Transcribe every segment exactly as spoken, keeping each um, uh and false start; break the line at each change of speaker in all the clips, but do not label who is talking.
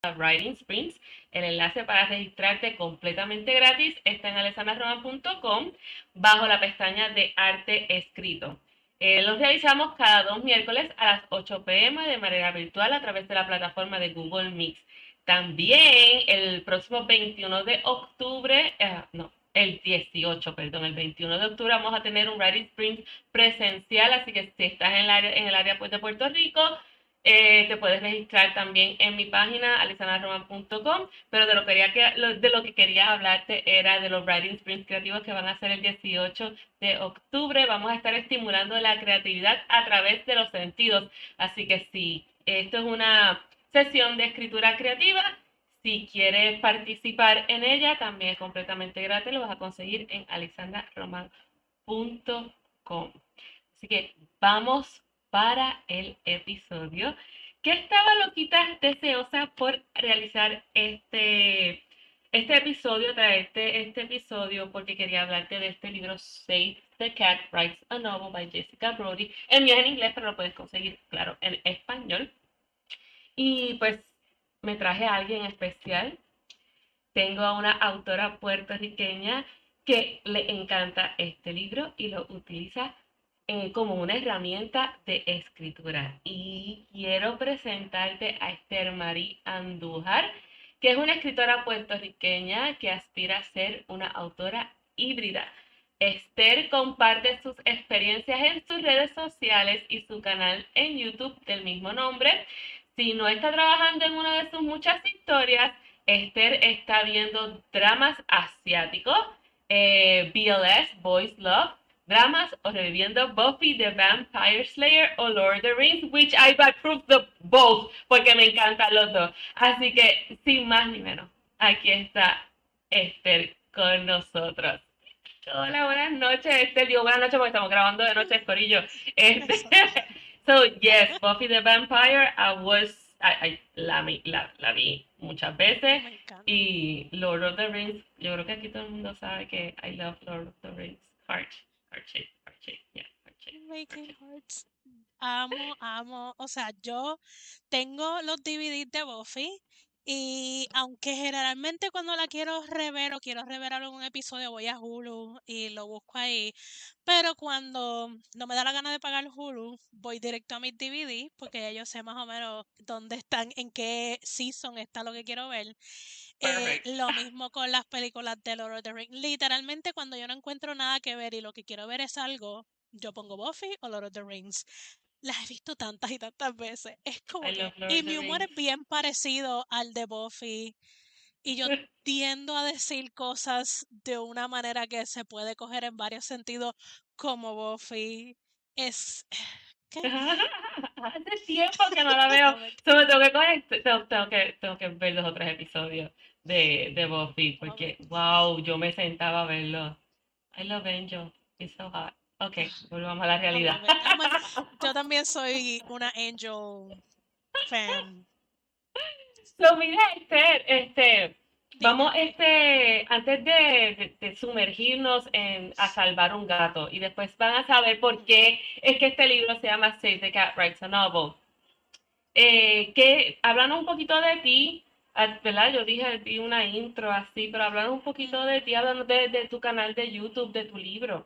a Writing Sprints. El enlace para registrarte completamente gratis está en alexandra roman punto com bajo la pestaña de arte escrito. Eh, los realizamos cada dos miércoles a las ocho pe eme de manera virtual a través de la plataforma de Google Meet. También el próximo veintiuno de octubre, eh, no, el dieciocho, perdón, el veintiuno de octubre vamos a tener un Writing Sprint presencial, así que si estás en el área, en el área pues, de Puerto Rico, eh, te puedes registrar también en mi página alexandra roman punto com, pero de lo, quería que, de lo que quería hablarte era de los Writing Sprints creativos que van a ser el dieciocho de octubre. Vamos a estar estimulando la creatividad a través de los sentidos, así que si esto es una sesión de escritura creativa, si quieres participar en ella, también es completamente gratis, lo vas a conseguir en alexandra roman punto com. Así que vamos para el episodio, que estaba loquita, deseosa por realizar este, este episodio, traerte este episodio, porque quería hablarte de este libro, Save the Cat Writes a Novel by Jessica Brody. El mío es en inglés, pero lo puedes conseguir, claro, en español. Y pues me traje a alguien especial. Tengo a una autora puertorriqueña que le encanta este libro y lo utiliza eh, como una herramienta de escritura. Y quiero presentarte a Esther Marie Andújar, que es una escritora puertorriqueña que aspira a ser una autora híbrida. Esther comparte sus experiencias en sus redes sociales y su canal en YouTube del mismo nombre. Si no está trabajando en una de sus muchas historias, Esther está viendo dramas asiáticos, eh, B L S, Boys Love, dramas o reviviendo Buffy the Vampire Slayer o Lord of the Rings, which I approve the both, porque me encantan los dos. Así que, sin más ni menos, aquí está Esther con nosotros. Hola, buenas noches, Esther. Digo buenas noches porque estamos grabando de noche, Corillo. Este, so, yes, Buffy the Vampire, I was, I, I, la, la, la vi muchas veces.
Me encanta.
Y Lord of the Rings, yo creo que aquí todo el mundo sabe que I love Lord of the Rings. Heart, heart shape, heart shape, yeah, heart shape, heart
Making
shape.
Hearts. Amo, amo. O sea, yo tengo los D V Ds de Buffy y aunque generalmente cuando la quiero rever o quiero rever algún episodio voy a Hulu y lo busco ahí, pero cuando no me da la gana de pagar Hulu, voy directo a mis D V D porque ya yo sé más o menos dónde están, en qué season está lo que quiero ver. Eh,
Perfect.
lo mismo con las películas de Lord of the Rings. Literalmente cuando yo no encuentro nada que ver y lo que quiero ver es algo, yo pongo Buffy o Lord of the Rings. Las he visto tantas y tantas veces. Es
I
como que...
love Lord
Y
of the
mi humor
Rings.
es bien parecido al de Buffy. Y yo tiendo a decir cosas de una manera que se puede coger en varios sentidos como Buffy. Es... ¿Qué?
Hace tiempo que no la veo.
No me...
Solo tengo que, conect- tengo, tengo que tengo que ver los otros episodios de, de Buffy
no me-
porque wow, yo me sentaba a verlo. I love Angel. It's so hot. Ok, volvamos a la
I
realidad.
love it. I'm a- yo también soy una Angel fan.
So, mira, Esther, este, vamos,
Dime.
este, antes de, de- de sumergirnos en a salvar un gato y después van a saber por
Ujú.
qué es que este libro se llama Save the Cat Writes a Novel. Eh, que hablando un poquito de ti, ah, ¿verdad? Yo dije, di una intro así, pero hablando un poquito de
Ujú.
ti, hablando de, de tu canal de YouTube, de tu libro.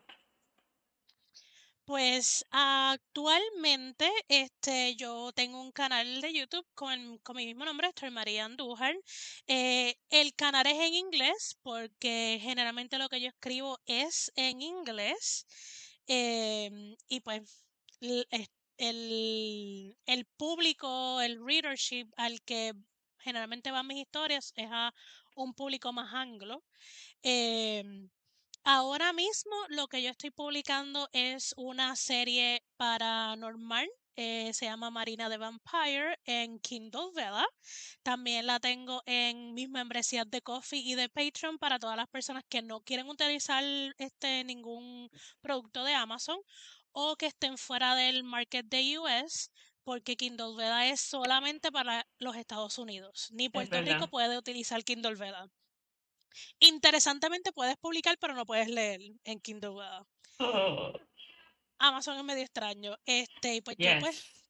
Pues actualmente este, yo tengo un canal de YouTube con, con mi mismo nombre, Estoy María Andújar. Eh, el canal es en inglés porque generalmente lo que yo escribo es en inglés. Em, y pues l- es- el, el público, el readership al que generalmente van mis historias es a un público más anglo. Em, Ahora mismo lo que yo estoy publicando es una serie paranormal. Eh, se llama Marina de Vampire en Kindle, ¿verdad? También la tengo en mis membresías de Coffee y de Patreon para todas las personas que no quieren utilizar este ningún producto de Amazon o que estén fuera del market de U S, porque Kindle Veda es solamente para los Estados Unidos. Ni
Es
Puerto Rico
verdad.
puede utilizar Kindle Veda. Interesantemente puedes publicar, pero no puedes leer en Kindle. ¿Verdad?
Oh,
Amazon es medio extraño. Este, y pues yo pues
yes.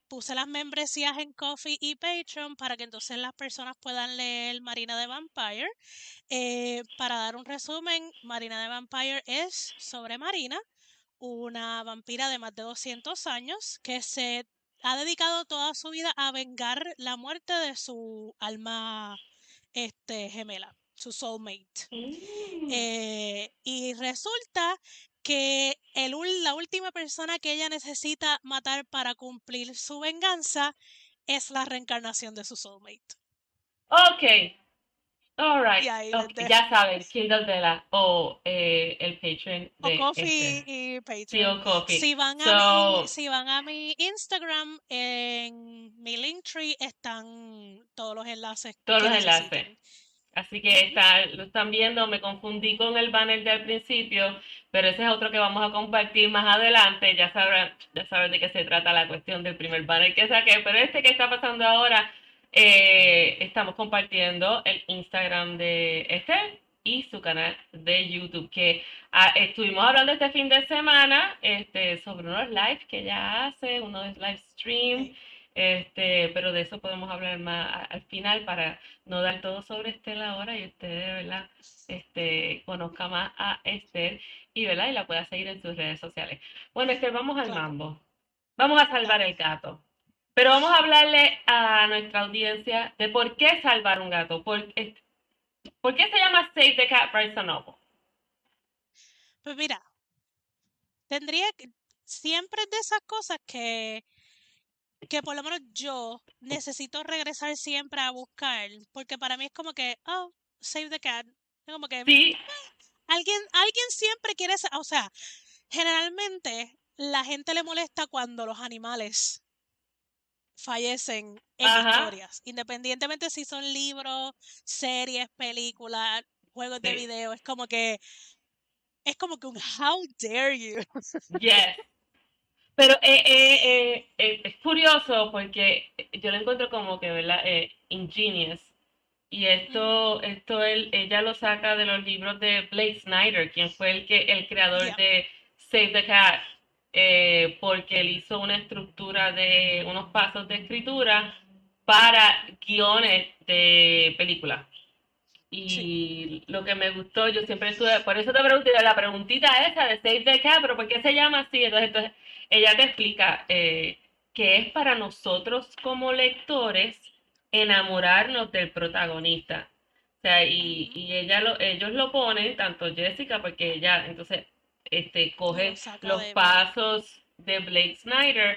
puse las membresías en Ko-fi y Patreon para que entonces las personas puedan leer Marina the Vampire. Eh, para dar un resumen, Marina the Vampire es sobre Marina, una vampira de más de doscientos años que se ha dedicado toda su vida a vengar la muerte de su alma este, gemela, su soulmate.
Mm.
Eh, y resulta que el, la última persona que ella necesita matar para cumplir su venganza es la reencarnación de su soulmate.
Ok, alright.
Y ahí les
Okay.
dejo.
Ya saben, Kindle de la o eh, el Patreon
O
de
Ko-fi
este.
y
Sí,
Patreon.
o Coffee.
Si van a mi,
So,
si van a mi Instagram, en mi Linktree están todos los enlaces
todos
que
los enlaces.
necesiten.
Así que
Ujú.
está, lo están viendo, me confundí con el banner del principio, pero ese es otro que vamos a compartir más adelante. Ya sabrán, ya saben de qué se trata la cuestión del primer banner que saqué, pero este que está pasando ahora, eh, estamos compartiendo el Instagram de este y su canal de YouTube, que ah, estuvimos hablando este fin de semana este, sobre unos lives que ella hace, unos live stream,
Sí,
este, pero de eso podemos hablar más al final para no dar todo sobre Estela ahora y usted, de ¿verdad? Este, conozca más a Esther y, ¿verdad? Y la pueda seguir en sus redes sociales. Bueno, Esther, vamos al
claro,
mambo. Vamos a salvar
dale.
el gato. Pero vamos a hablarle a nuestra audiencia de por qué salvar un gato. ¿Por, ¿por qué se llama Save the Cat Bryson Noble?
Pues mira, tendría que, siempre es de esas cosas que, que por lo menos yo necesito regresar siempre a buscar, porque para mí es como que, oh, save the cat. Es como que
Sí,
alguien, alguien siempre quiere, sa- o sea, generalmente la gente le molesta cuando los animales fallecen en
ajá,
historias, independientemente si son libros, series, películas, juegos de
sí,
video, es como que es como que un how dare you.
yes. Pero eh, eh, eh, eh, es curioso porque yo lo encuentro como que, ¿verdad? Eh, ingenious. Y
Ujú.
esto, esto él, ella lo saca de los libros de Blake Snyder, quien fue el que el creador
Yeah,
de Save the Cat, eh, porque él hizo una estructura de unos pasos de escritura para guiones de películas.
sí,
Y lo que me gustó, yo siempre estuve, por eso te pregunté la preguntita esa de Save the Cat, pero ¿por qué se llama así? Entonces, entonces ella te explica eh, que es para nosotros como lectores enamorarnos del protagonista. O sea, y,
ujú.
y ella lo, ellos lo ponen, tanto Jessica, porque ella entonces este,
Lo
coge
saca
los
de Blake.
pasos de Blake Snyder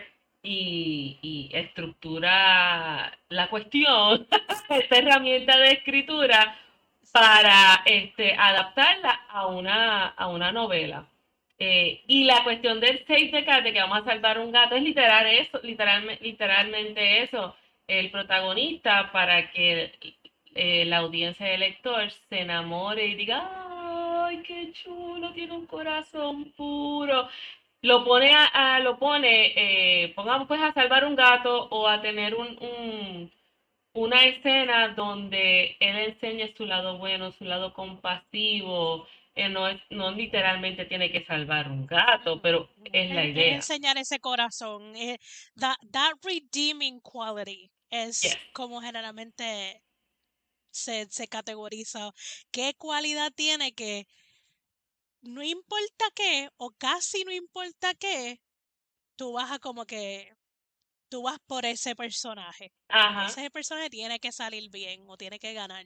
y, y estructura la cuestión, esta herramienta de escritura para este, adaptarla a una, a una novela. Eh, y la cuestión del Save the Cat, de que vamos a salvar un gato, es literal eso, literalmente, literalmente eso. El protagonista, para que eh, la audiencia del lector se enamore y diga, ¡ay, qué chulo! Tiene un corazón puro. Lo pone a, a- lo pone, eh, pongamos pues a salvar un gato o a tener un, un una escena donde él enseña su lado bueno, su lado compasivo. Eh, no, es, no literalmente tiene que salvar un gato,
Ujú,
pero
ujú.
es la
Es, es
idea.
enseñar ese corazón. eh, that, that redeeming quality
Yes.
es como generalmente se, se categoriza. ¿Qué cualidad tiene que no importa qué, o casi no importa qué, tú vas a como que, tú vas por ese personaje? Como que
Ajá.
ese personaje tiene que salir bien o tiene que ganar.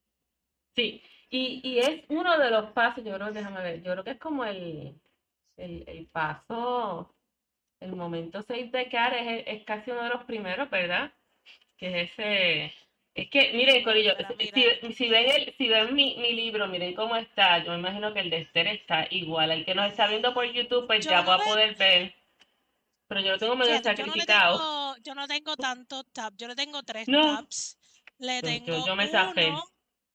Sí. Y, y es uno de los pasos, yo creo, déjame ver, yo creo que es como el, el, el paso, el momento seis de Car es, es casi uno de los primeros, ¿verdad? Que es ese. Es que,
Déjame
miren, Corillo,
volver a
si,
mirar.
si ven, el, si ven mi, mi libro, miren cómo está. Yo me imagino que el de Esther está igual. El que nos está viendo por YouTube, pues
Yo
ya
no
va a
le,
poder ver. Pero yo lo tengo medio
fíjate, yo no le
sacrificado.
tengo, yo no tengo tantos tabs, yo le tengo tres
No,
tabs. Le
yo, yo,
tengo
yo me
uno,
zafé.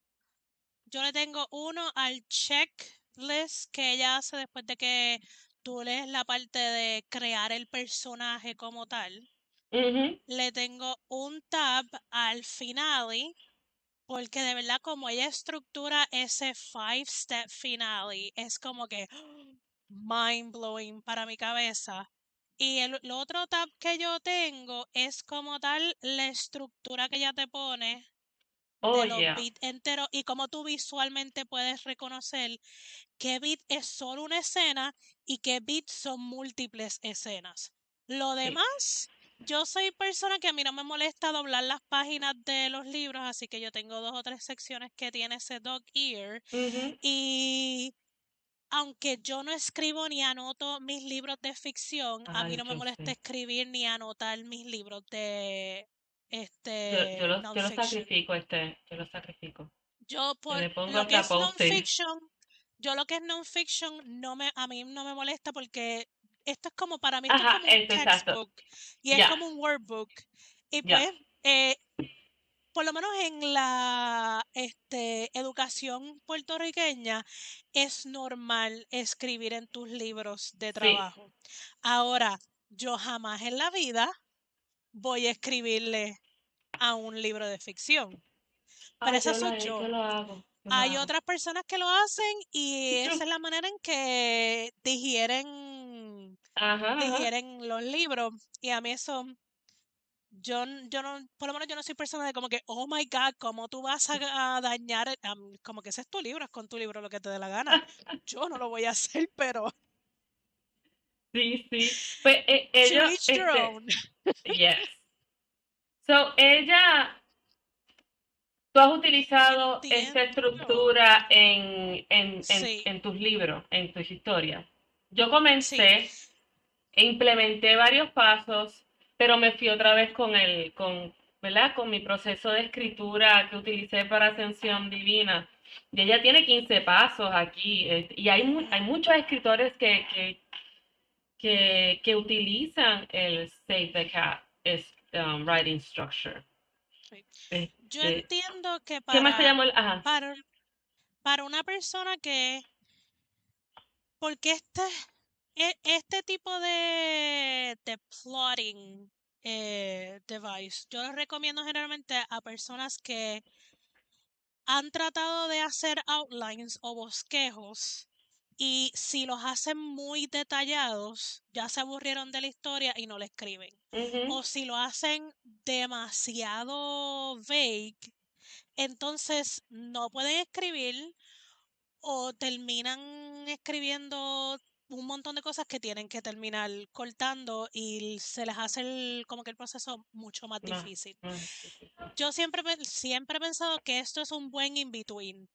yo le tengo uno al checklist que ella hace después de que tú lees la parte de crear el personaje como tal.
Ujú.
Le tengo un tab al finale, porque de verdad como ella estructura ese five step finale, es como que mind blowing para mi cabeza. Y el, el otro tab que yo tengo es como tal la estructura que ella te pone
Oh,
de los
yeah.
bits enteros y cómo tú visualmente puedes reconocer qué bit es solo una escena y qué bits son múltiples escenas. Lo
Sí.
demás, yo soy persona que a mí no me molesta doblar las páginas de los libros, así que yo tengo dos o tres secciones que tiene ese dog ear.
Ujú.
Y aunque yo no escribo ni anoto mis libros de ficción, a mí
Ay,
no me
yo
molesta
sé.
escribir ni anotar mis libros de
Yo, yo
este
lo, yo lo
nonfiction.
sacrifico, este, yo lo sacrifico.
Yo
Yo
por
le pongo
lo que
hasta
es
post-it.
nonfiction, yo lo que es nonfiction no me, a mí no me molesta porque esto es como, para mí esto es
Ajá,
como un
eso, exacto.
textbook y es
Ya,
como un workbook. Y
ya.
pues, eh, por lo menos en la este, educación puertorriqueña es normal escribir en tus libros de
Sí.
trabajo. Ahora, yo jamás en la vida voy a escribirle a un libro de ficción, pero
Ay,
esa
yo lo,
soy
he- yo
yo.
lo hago, yo lo
Hay
hago.
otras personas que lo hacen y
Yo.
esa es la manera en que digieren,
Ajá, ajá.
digieren los libros. Y a mí eso, yo, n- yo no, por lo menos yo no soy persona de como que, oh my God, ¿cómo tú vas a, a dañar? el-?" Am, como que ese es tu libro, es con tu libro lo que te dé la gana. Yo no lo voy a hacer, pero
Sí, sí. Pues eh,
to
ellos,
each their
este,
own.
yes. So, ella, tú has utilizado esta
Entiendo yo.
estructura en, en, en,
Sí,
en tus libros, en tus historias. Yo
sí.
comencé e implementé varios pasos, pero me fui otra vez con el, con, ¿verdad? Con mi proceso de escritura que utilicé para Ascensión Divina. Y ella tiene quince pasos aquí. eh, Y hay, mu- hay muchos escritores que, que, que, que utilizan el Save the Cat es, um, writing structure.
Sí. Yo
Este,
entiendo que
¿qué más se
para,
llamó el? Ajá.
para, para una persona que, porque este, e- este tipo de, de plotting eh, device, yo lo recomiendo generalmente a personas que han tratado de hacer outlines o bosquejos y si los hacen muy detallados, ya se aburrieron de la historia y no la escriben.
Ujú.
O si lo hacen demasiado vague, entonces no pueden escribir o terminan escribiendo un montón de cosas que tienen que terminar cortando y se les hace el- como que el proceso mucho más
Más,
difícil.
más difícil.
Yo siempre, pe- siempre he pensado que esto es un buen in-between,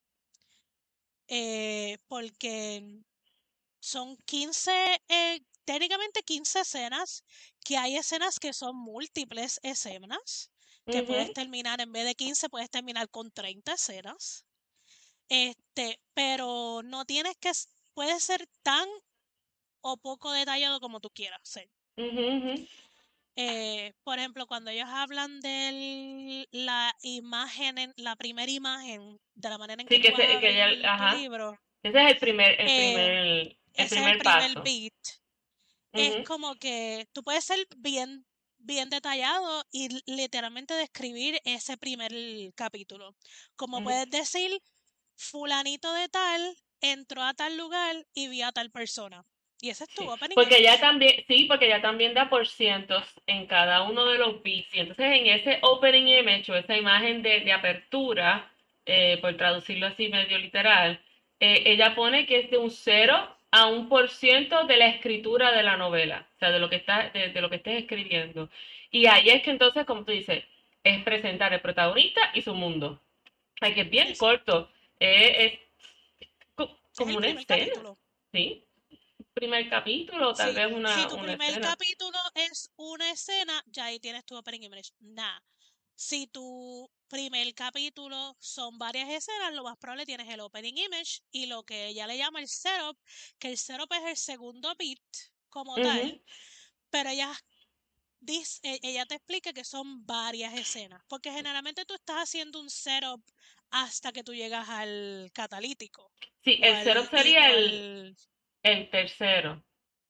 eh, porque son quince eh, técnicamente quince escenas, que hay escenas que son múltiples escenas, que puedes
Ujú,
terminar en vez de quince, puedes terminar con treinta escenas. Este, pero no tienes que, s- puede ser tan o poco detallado como tú quieras ser.
ujú, ujú.
Eh, por ejemplo, cuando ellos hablan de la imagen, en- la primera imagen, de la manera en que
Sí, que,
tú vas a
ese, que ella,
abrir tu
ajá.
libro,
Ese es el primer, el
eh,
primer, el
ese es el
primer
primer
paso.
beat. Es
Ujú,
como que tú puedes ser bien, bien detallado y l- literalmente describir ese primer capítulo. Como
ujú.
puedes decir, fulanito de tal entró a tal lugar y vio a tal persona. Y ese es tu
Sí,
opening
porque ella
image.
también, sí, porque ella también da por cientos en cada uno de los bits. Y entonces en ese opening image o esa imagen de, de apertura, eh, por traducirlo así medio literal, eh, ella pone que es de un cero a un por ciento de la escritura de la novela, o sea, de lo que está, de, de lo que estés escribiendo. Y ahí es que entonces, como tú dices, es presentar el protagonista y su mundo. Ay, que es bien
Exacto.
corto, eh, es co-
Es
como
el
una
primer
escena,
capítulo.
¿sí? Primer capítulo, tal
Sí,
vez
si
una,
tu
una
primer
escena.
capítulo es una escena, ya ahí tienes tu opening image. Nah. Si tu primer capítulo son varias escenas, lo más probable tienes el opening image y lo que ella le llama el setup, que el setup es el segundo beat como
Ujú.
tal, pero ella, dice, e- ella te explica que son varias escenas, porque generalmente tú estás haciendo un setup hasta que tú llegas al catalítico
Sí,
o
el cero
al, y-
sería
o
el,
al
el tercero.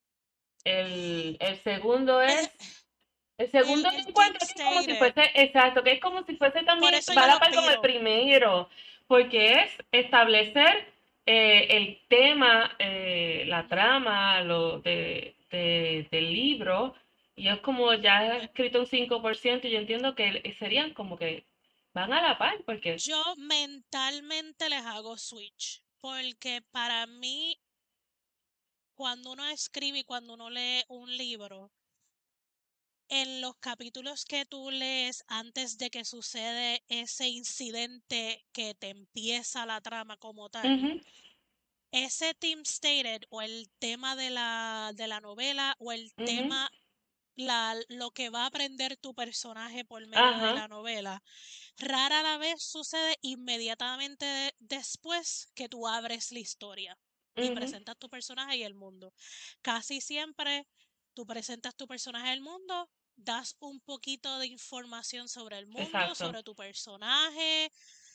El, el segundo
eh,
es, el
el,
segundo
el
yo
theme
encuentro que es como si
stated.
fuese, exacto, que es como si fuese
Por
también,
eso
va a
yo
la
lo
par como el
tiro.
primero, porque es establecer eh, el tema, eh, la trama, lo de, este, del libro y es como ya he escrito un cinco por ciento y yo entiendo que serían como que van a la par porque...
Yo mentalmente les hago switch, porque para mí, cuando uno escribe y cuando uno lee un libro, en los capítulos que tú lees antes de que sucede ese incidente que te empieza la trama como tal,
Ujú,
ese theme stated o el tema de la, de la novela o el
ujú,
tema, la, lo que va a aprender tu personaje por medio de
ajá,
la novela, rara la vez sucede inmediatamente de- después que tú abres la historia y
ujú,
presentas tu personaje y el mundo. Casi siempre tú presentas tu personaje al mundo, das un poquito de información sobre el mundo,
exacto.
sobre tu personaje,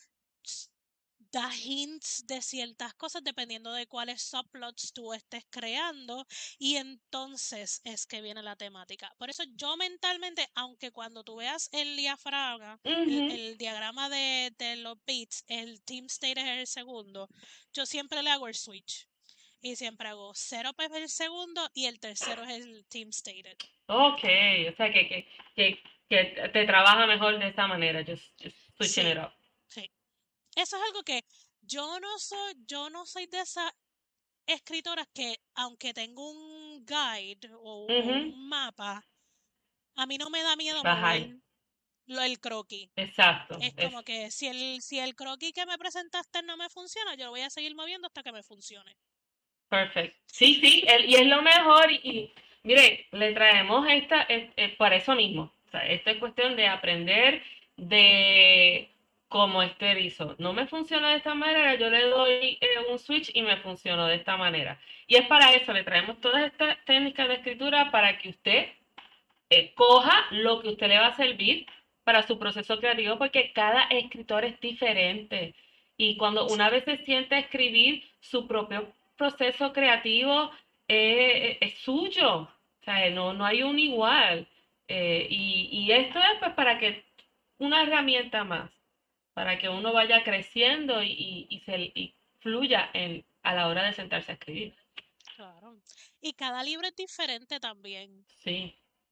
da hints de ciertas cosas dependiendo de cuáles subplots tú estés creando y entonces es que viene la temática. Por eso yo mentalmente, aunque cuando tú veas el diafragma, el,
Ujú,
el diagrama de, de los beats, el team state es el segundo, yo siempre le hago el switch y siempre hago setup es el segundo y el tercero es el team stated.
ok, o sea que, que, que, que te trabaja mejor de esta manera, just, just switching it
Sí,
up.
sí. Eso es algo que yo no soy, yo no soy de esa escritoras que, aunque tengo un guide o, o
Ujú,
un mapa, a mí no me da miedo
baja
mover
ahí,
lo, el croquis.
exacto,
Es
es
como que si el, si el croquis que me presentaste no me funciona, yo lo voy a seguir moviendo hasta que me funcione.
perfecto. Sí, sí, el- y es lo mejor y, y, mire, le traemos esta, es, es por eso mismo, o sea, esta es cuestión de aprender de cómo Esther hizo. No me funciona de esta manera, yo le doy eh, un switch y me funcionó de esta manera. Y es para eso, le traemos todas estas técnicas de escritura para que usted eh, coja lo que usted le va a servir para su proceso creativo, porque cada escritor es diferente. Y cuando una
Sí,
vez se siente a escribir, su propio proceso creativo eh, es suyo. O sea, no, no hay un igual. Eh, y, y esto es pues para que una herramienta más, para que uno vaya creciendo y, y, y se y fluya en, a la hora de sentarse a escribir.
claro. Y cada libro es diferente también,
Sí,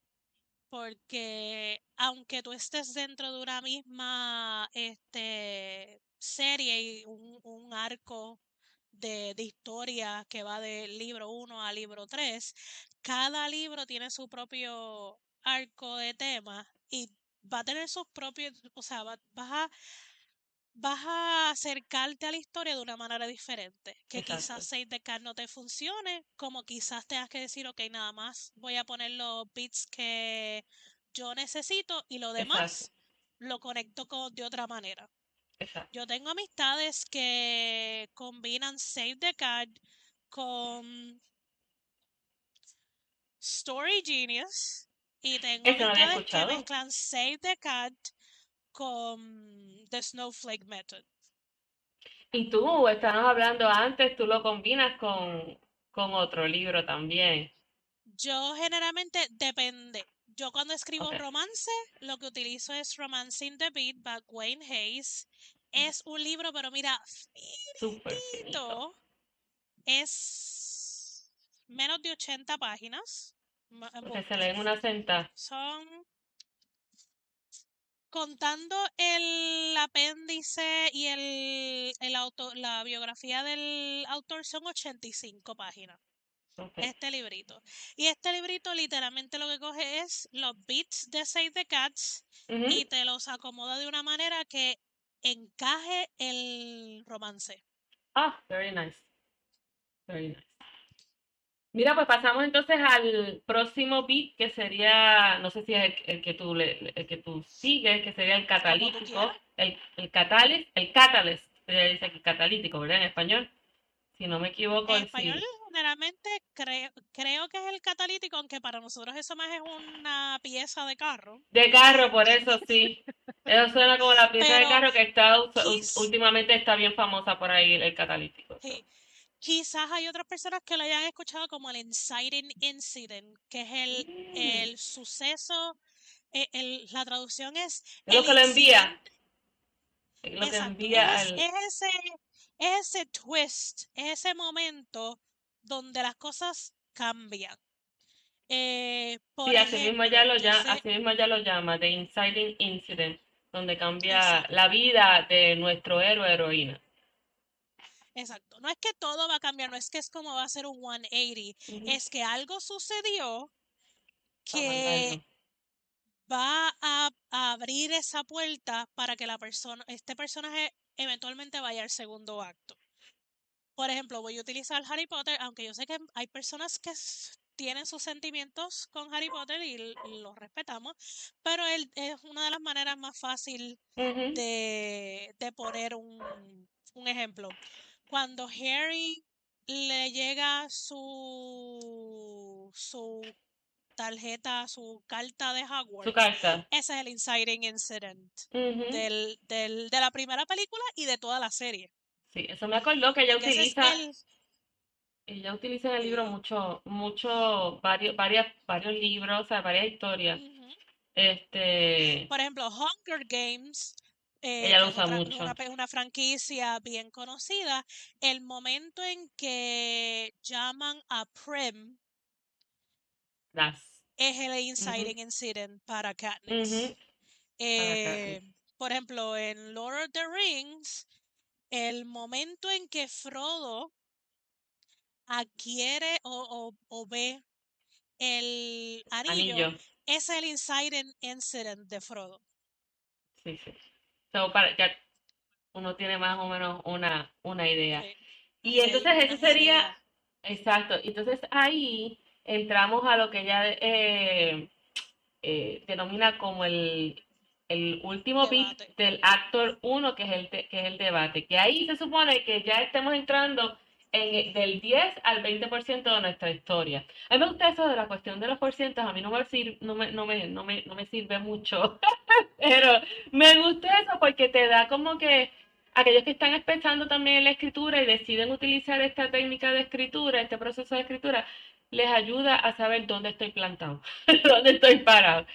porque aunque tú estés dentro de una misma este, serie y un, un arco de, de historia que va del libro uno al libro tres, cada libro tiene su propio arco de tema y va a tener sus propios, o sea, va- vas a, vas a acercarte a la historia de una manera diferente, que quizás
exacto,
Save the Cat no te funcione, como quizás tengas que decir, ok, nada más voy a poner los bits que yo necesito y lo
exacto,
demás lo conecto con, de otra manera.
exacto.
Yo tengo amistades que combinan Save the Cat con Story Genius y tengo
Eso no lo había
amistades que
escuchado.
mezclan Save the Cat con The Snowflake Method.
Y tú, estábamos hablando antes, tú lo combinas con, con otro libro también.
Yo generalmente depende. Yo cuando escribo
Ok,
romance, lo que utilizo es Romancing the Beat by Wayne Hayes. Es un libro, pero mira,
súper finito.
finito. Es menos de ochenta páginas. Ma-
Que
bu-
se lee en una sentada.
Son contando el apéndice y el, el auto, la biografía del autor son ochenta y cinco páginas.
Ok.
Este librito. Y este librito literalmente lo que coge es los beats de Save the Cats
Ujú.
y te los acomoda de una manera que encaje el romance.
Ah, very nice, very nice. Mira, pues pasamos entonces al próximo beat, que sería, no sé si es el, el que tú le- el que tú sigues, que sería el
Como tú
catalítico,
quieras.
el, el catalyst, el catalyst, se dice aquí catalítico, ¿verdad? En español, si no me equivoco,
En
el
español
sí.
generalmente creo, creo que es el catalítico, aunque para nosotros eso más es una pieza de carro.
De carro, por eso sí. Eso suena como la pieza de
Pero
carro que está
quiz,
últimamente está bien famosa por ahí, el catalítico. So.
sí, quizás hay otras personas que lo hayan escuchado como el inciting incident, que es el,
Mm,
el suceso, eh, el- la traducción es
es lo
el
que lo envía,
incidente.
es lo que
Exacto,
envía
es,
al...
es ese, es ese twist, es ese momento donde las cosas cambian. Eh, por
Sí, así mismo ya
ejemplo,
lo
yo
llama,
sé,
así mismo ya lo llama, The Inciting Incident, donde cambia
exacto,
la vida de nuestro héroe o heroína.
exacto. No es que todo va a cambiar, no es que es como va a ser un ciento ochenta,
Ujú.
es que algo sucedió
Para
que
mandarlo.
va a, a abrir esa puerta para que la persona, este personaje eventualmente vaya al segundo acto. Por ejemplo, voy a utilizar Harry Potter, aunque yo sé que hay personas que s- tienen sus sentimientos con Harry Potter y l- los respetamos, pero él es una de las maneras más fácil
Ujú.
de, de poner un, un ejemplo. Cuando Harry le llega su, su tarjeta, su carta de
Su
Hogwarts,
carta.
ese es el inciting incident
Ujú.
del, del, de la primera película y de toda la serie.
Sí, eso me acordó que ella
Porque ese es
utiliza,
el...
ella utiliza en el libro
Sí.
mucho, mucho, varios, varias, varios libros, o sea, varias historias.
Ujú.
Este,
Por ejemplo, Hunger Games, eh,
ella
que
lo
es
usa
otra,
mucho.
una, pe- una franquicia bien conocida, el momento en que llaman a Prim
Las.
es el
Ujú.
inciting incident para
Ujú.
Katniss.
Para Katniss.
Eh, por ejemplo, en Lord of the Rings, el momento en que Frodo adquiere o, o, o ve el anillo
Anillo.
es el inciting incident de Frodo.
Sí, sí. So, para, ya uno tiene más o menos una, una idea.
Sí.
Y
Hacer
entonces eso
unas
sería,
ideas.
exacto, entonces ahí entramos a lo que ella eh, eh, denomina como el, el último bit
Debate.
del actor uno, que es el, que es el debate, que ahí se supone que ya estemos entrando en, del diez al veinte por ciento de nuestra historia. A mí me gusta eso de la cuestión de los porcientos, a mí no me, sir, no me, no me, no me, no me sirve mucho. Pero me gusta eso porque te da como que aquellos que están empezando también en la escritura y deciden utilizar esta técnica de escritura, este proceso de escritura, les ayuda a saber dónde estoy plantado, dónde estoy parado.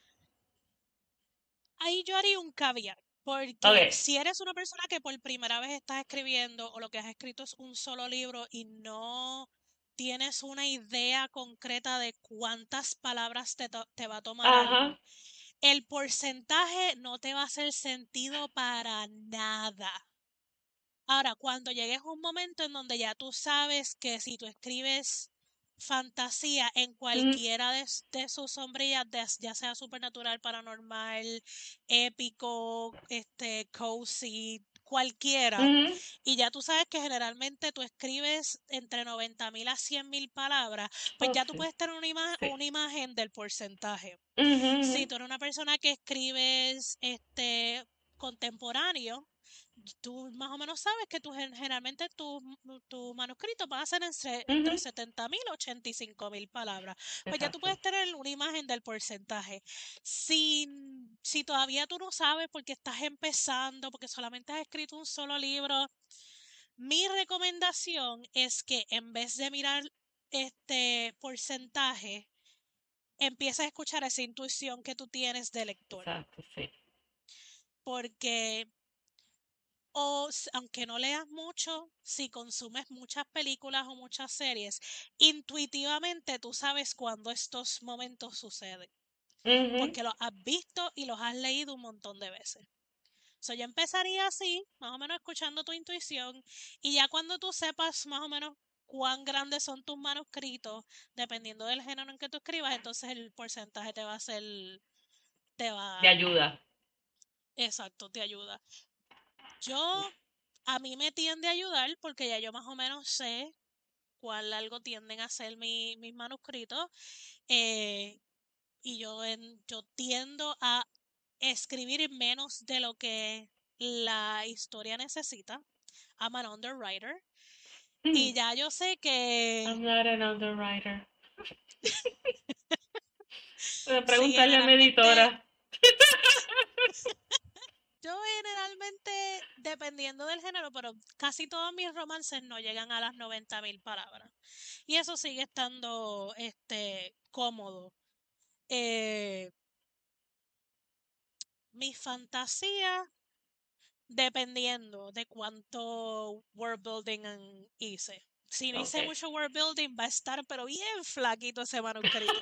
Ahí yo haría un caveat, porque
Ok.
si eres una persona que por primera vez estás escribiendo o lo que has escrito es un solo libro y no tienes una idea concreta de cuántas palabras te, to- te va a tomar
Ajá.
algo, el porcentaje no te va a hacer sentido para nada. Ahora, cuando llegues a un momento en donde ya tú sabes que si tú escribes fantasía en
Mhm.
cualquiera de, s- de sus sombrillas, de- ya sea supernatural, paranormal, épico, este, cozy, cualquiera,
Mhm.
y ya tú sabes que generalmente tú escribes entre noventa mil a cien mil palabras, pues
Oh,
ya tú
sí.
puedes tener una, ima-
Sí.
una imagen del porcentaje. Si
Mhm.
tú eres una persona que escribes este contemporáneo, tú más o menos sabes que tú, generalmente tus tu manuscritos van a ser entre, entre
Mhm.
setenta mil y ochenta y cinco mil palabras. Pues ya tú
Exacto.
puedes tener una imagen del porcentaje. Si, si todavía tú no sabes porque estás empezando, porque solamente has escrito un solo libro, mi recomendación es que en vez de mirar este porcentaje, empieza a escuchar esa intuición que tú tienes de lector.
Exacto, sí.
Porque, o s- aunque no leas mucho, si consumes muchas películas o muchas series, intuitivamente tú sabes cuándo estos momentos suceden.
Mhm.
Porque los has visto y los has leído un montón de veces. So, yo empezaría así, más o menos escuchando tu intuición, y ya cuando tú sepas más o menos cuán grandes son tus manuscritos, dependiendo del género en que tú escribas, entonces el porcentaje te va a ser, te
De
va,
ayuda.
exacto, te ayuda. Yo, a mí me tiende a ayudar porque ya yo más o menos sé cuál algo tienden a ser mi, mis manuscritos, eh, y yo, en, yo tiendo a escribir menos de lo que la historia necesita. I'm an underwriter.
Mm.
Y ya yo sé que
I'm not an underwriter. Voy a
si
preguntarle a mi
generalmente,
editora.
yo generalmente, dependiendo del género, pero casi todos mis romances no llegan a las noventa mil palabras. Y eso sigue estando este, cómodo. Eh, mi fantasía, dependiendo de cuánto world building hice. Si no hice
Ok.
mucho word building, va a estar pero bien flaquito ese manuscrito.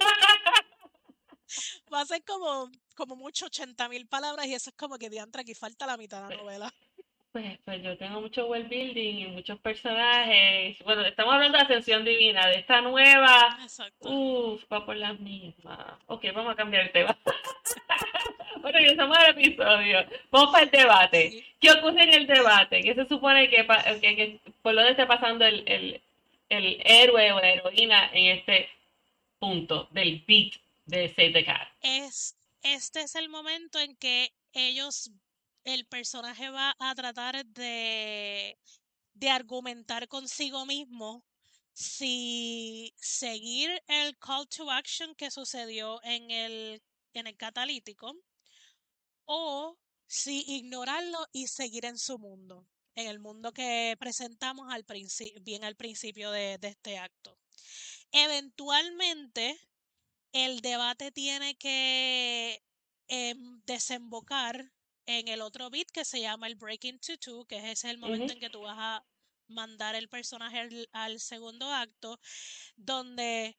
Va a ser como, como mucho ochenta mil palabras y eso es como que diantre, aquí falta la mitad de la
Pues,
novela.
pues, pues yo tengo mucho world building y muchos personajes. Bueno, estamos hablando de Ascensión Divina, de esta nueva.
Exacto.
Uf, va por las mismas. Ok, vamos a cambiar el tema. Bueno, regresamos al episodio. Vamos para el debate.
Sí,
¿Qué ocurre en el
es,
debate? ¿Qué se supone que, pa- que- que- por dónde está pasando el, el, el héroe o la heroína en este punto del beat de Save the Cat?
es, este es el momento en que ellos, el personaje va a tratar de, de argumentar consigo mismo si seguir el call to action que sucedió en el, en el catalítico o si ignorarlo y seguir en su mundo, en el mundo que presentamos al principio, bien al principio de, de este acto. Eventualmente, el debate tiene que em, desembocar en el otro beat que se llama el Breaking to Two, que es ese el
Ujú.
momento en que tú vas a mandar el personaje al, al segundo acto, donde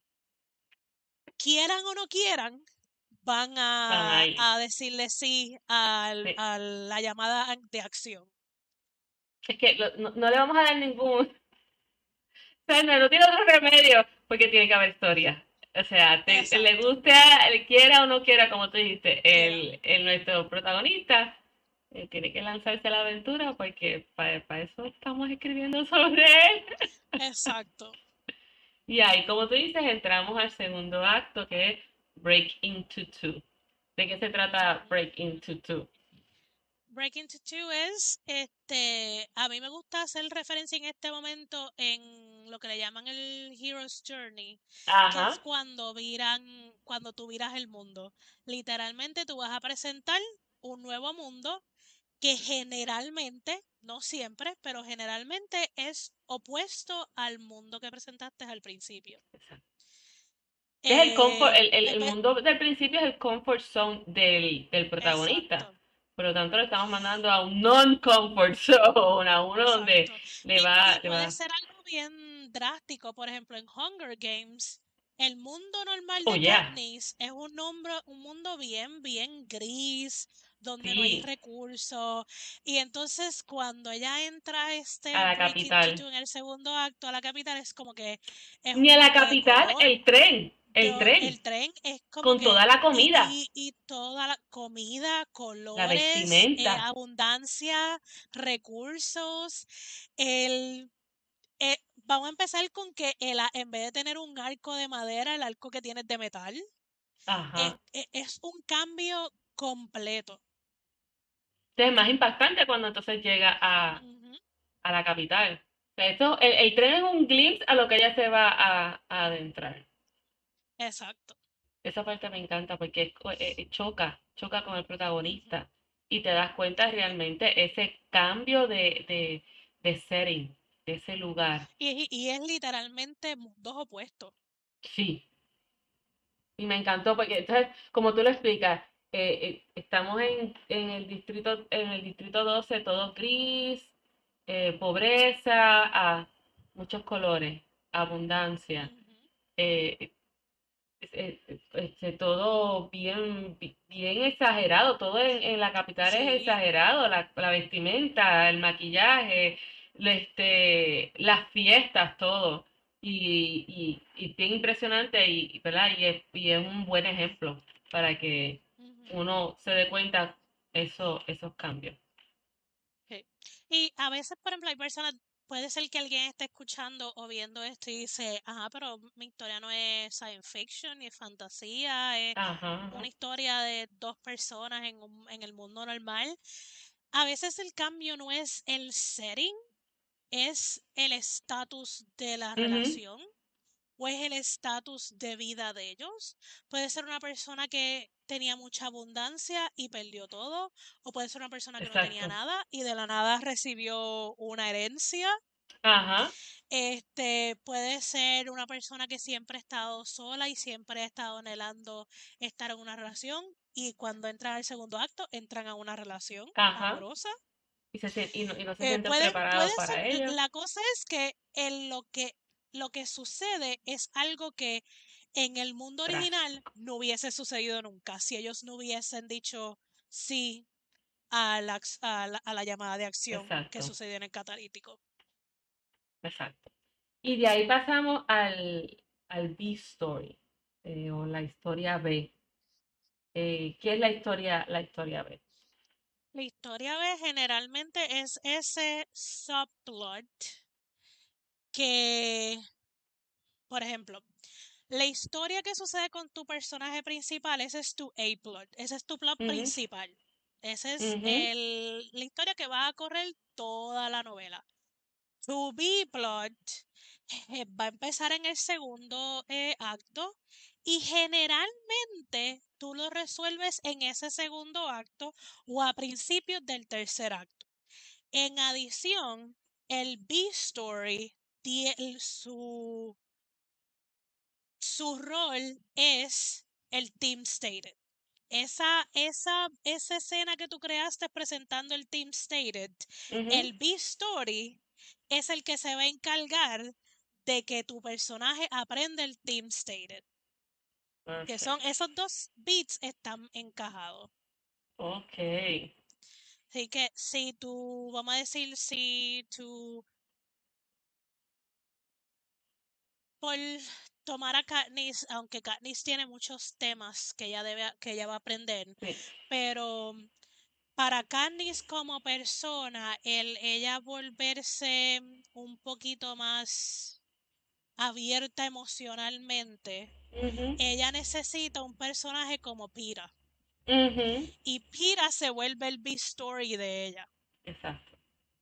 quieran o no quieran, van
Van
a,
ahí.
a decirle sí al,
Sí.
a la llamada de acción.
Es que lo- no, no le vamos a dar ningún. O sea, no, no tiene otro remedio porque tiene que haber historia. O sea, te, le
Exacto.
guste, le quiera o no quiera, como tú dijiste,
Quiera.
el, el nuestro protagonista eh, tiene que lanzarse a la aventura porque para eso estamos escribiendo sobre él.
Exacto.
Y ahí, como tú dices, entramos al segundo acto que es Break into Two. ¿De qué se trata
Ujú.
Break into Two?
Breaking to Two es, este, a mí me gusta hacer referencia en este momento en lo que le llaman el Hero's Journey, que es
Ajá,
cuando viran, cuando tú viras el mundo. Literalmente tú vas a presentar un nuevo mundo que generalmente, no siempre, pero generalmente es opuesto al mundo que presentaste al principio.
que es el comfort,
Eh,
el, el, el
depe-
mundo del principio es el comfort zone del, del protagonista.
exacto.
Por lo tanto, le estamos mandando a un non-comfort zone, a uno donde
Exacto.
le
Y,
va,
y
le
puede
va,
ser algo bien drástico, por ejemplo, en Hunger Games, el mundo normal
oh
de
yeah,
Katniss es un, nombro- un mundo bien, bien gris, donde no hay
sí,
recursos. Y entonces cuando ella entra a
a
este
la
Breaking to
capital.
Two en el segundo acto a la capital, es como que es
Ni
un
a la
mundo de
capital,
color.
el tren, el
do-
tren,
el tren es como
con
que,
toda la
y,
comida,
y, y toda la comida,
la
colores, eh,
vestimenta.
abundancia, recursos. El, eh, vamos a empezar con que el, a- en vez de tener un arco de madera, el arco que tiene es de metal. Es,
Ajá.
es- es un cambio completo.
Entonces es más impactante cuando entonces llega a,
Ujú.
a la capital. O sea, esto, el, el tren es un glimpse a lo que ella se va a, a adentrar.
Exacto.
Esa parte me encanta porque es co- eh, eh, choca, choca con el
Ujú.
protagonista y te das cuenta
Sí.
realmente ese cambio de, de, de setting, de ese lugar.
Y, y es literalmente mundos opuestos.
Sí, y me encantó porque entonces, como tú lo explicas, eh, eh, estamos en, en el distrito, en el distrito doce, todo gris, eh, pobreza, ah, muchos colores, abundancia.
Ujú.
eh, eh, este, todo bien, bien exagerado, todo en, en la capital es
Sí.
exagerado, la, la vestimenta, el maquillaje, este, las fiestas, todo. Y, y, y bien impresionante y, ¿verdad? Y es, y es un buen ejemplo para que
Ujú.
uno se dé cuenta eso, esos cambios.
Sí. Y a veces, por ejemplo, hay personas, puede ser que alguien esté escuchando o viendo esto y dice, ajá, pero mi historia no es science fiction ni es fantasía, es
Ajá,
una
ajá.
historia de dos personas en, un- en el mundo normal. A veces el cambio no es el setting, es el estatus de la
Ujú,
relación o es el estatus de vida de ellos. Puede ser una persona que tenía mucha abundancia y perdió todo, o puede ser una persona que no tenía
exacto.
nada y de la nada recibió una herencia.
Ajá,
Este puede ser una persona que siempre ha estado sola y siempre ha estado anhelando estar en una relación y cuando entran al segundo acto entran a una relación
ajá,
amorosa.
y, se, sien- y, no, y no se
Eh,
sienten
pueden, puede
preparados
ser,
para
l-
ello.
la cosa es que en lo que lo que sucede es algo que en el mundo original
Drástico.
no hubiese sucedido nunca si ellos no hubiesen dicho sí a la, ac- a la, a la llamada de acción que
Exacto,
sucedió en el catalítico.
exacto. Y de ahí pasamos al, al B-story, eh, o la historia B. Eh, ¿qué es la historia, la historia B?
La historia B generalmente es ese subplot que, por ejemplo, la historia que sucede con tu personaje principal, ese es tu A-plot, ese es tu plot
Ujú,
principal. Esa es
ujú,
el, la historia que va a correr toda la novela. Tu B-plot eh, va a empezar en el segundo eh, acto y generalmente tú lo resuelves en ese segundo acto o a principios del tercer acto. En adición, el B-story, tie- su, su rol es el team stated. Esa, esa, esa escena que tú creaste presentando el Team Stated,
ujú.
el B-Story es el que se va a encargar de que tu personaje aprenda el Team Stated. Que son
Perfect.
esos dos beats están encajados.
Ok.
Así que si tú, vamos a decir, si tú, por tomar a Katniss, aunque Katniss tiene muchos temas que ella debe, que ella va a aprender,
Sí.
pero para Candice como persona, el ella volverse un poquito más abierta emocionalmente,
Ujú,
ella necesita un personaje como Pira.
ujú.
Y Pira se vuelve el B-story de ella.
Exacto.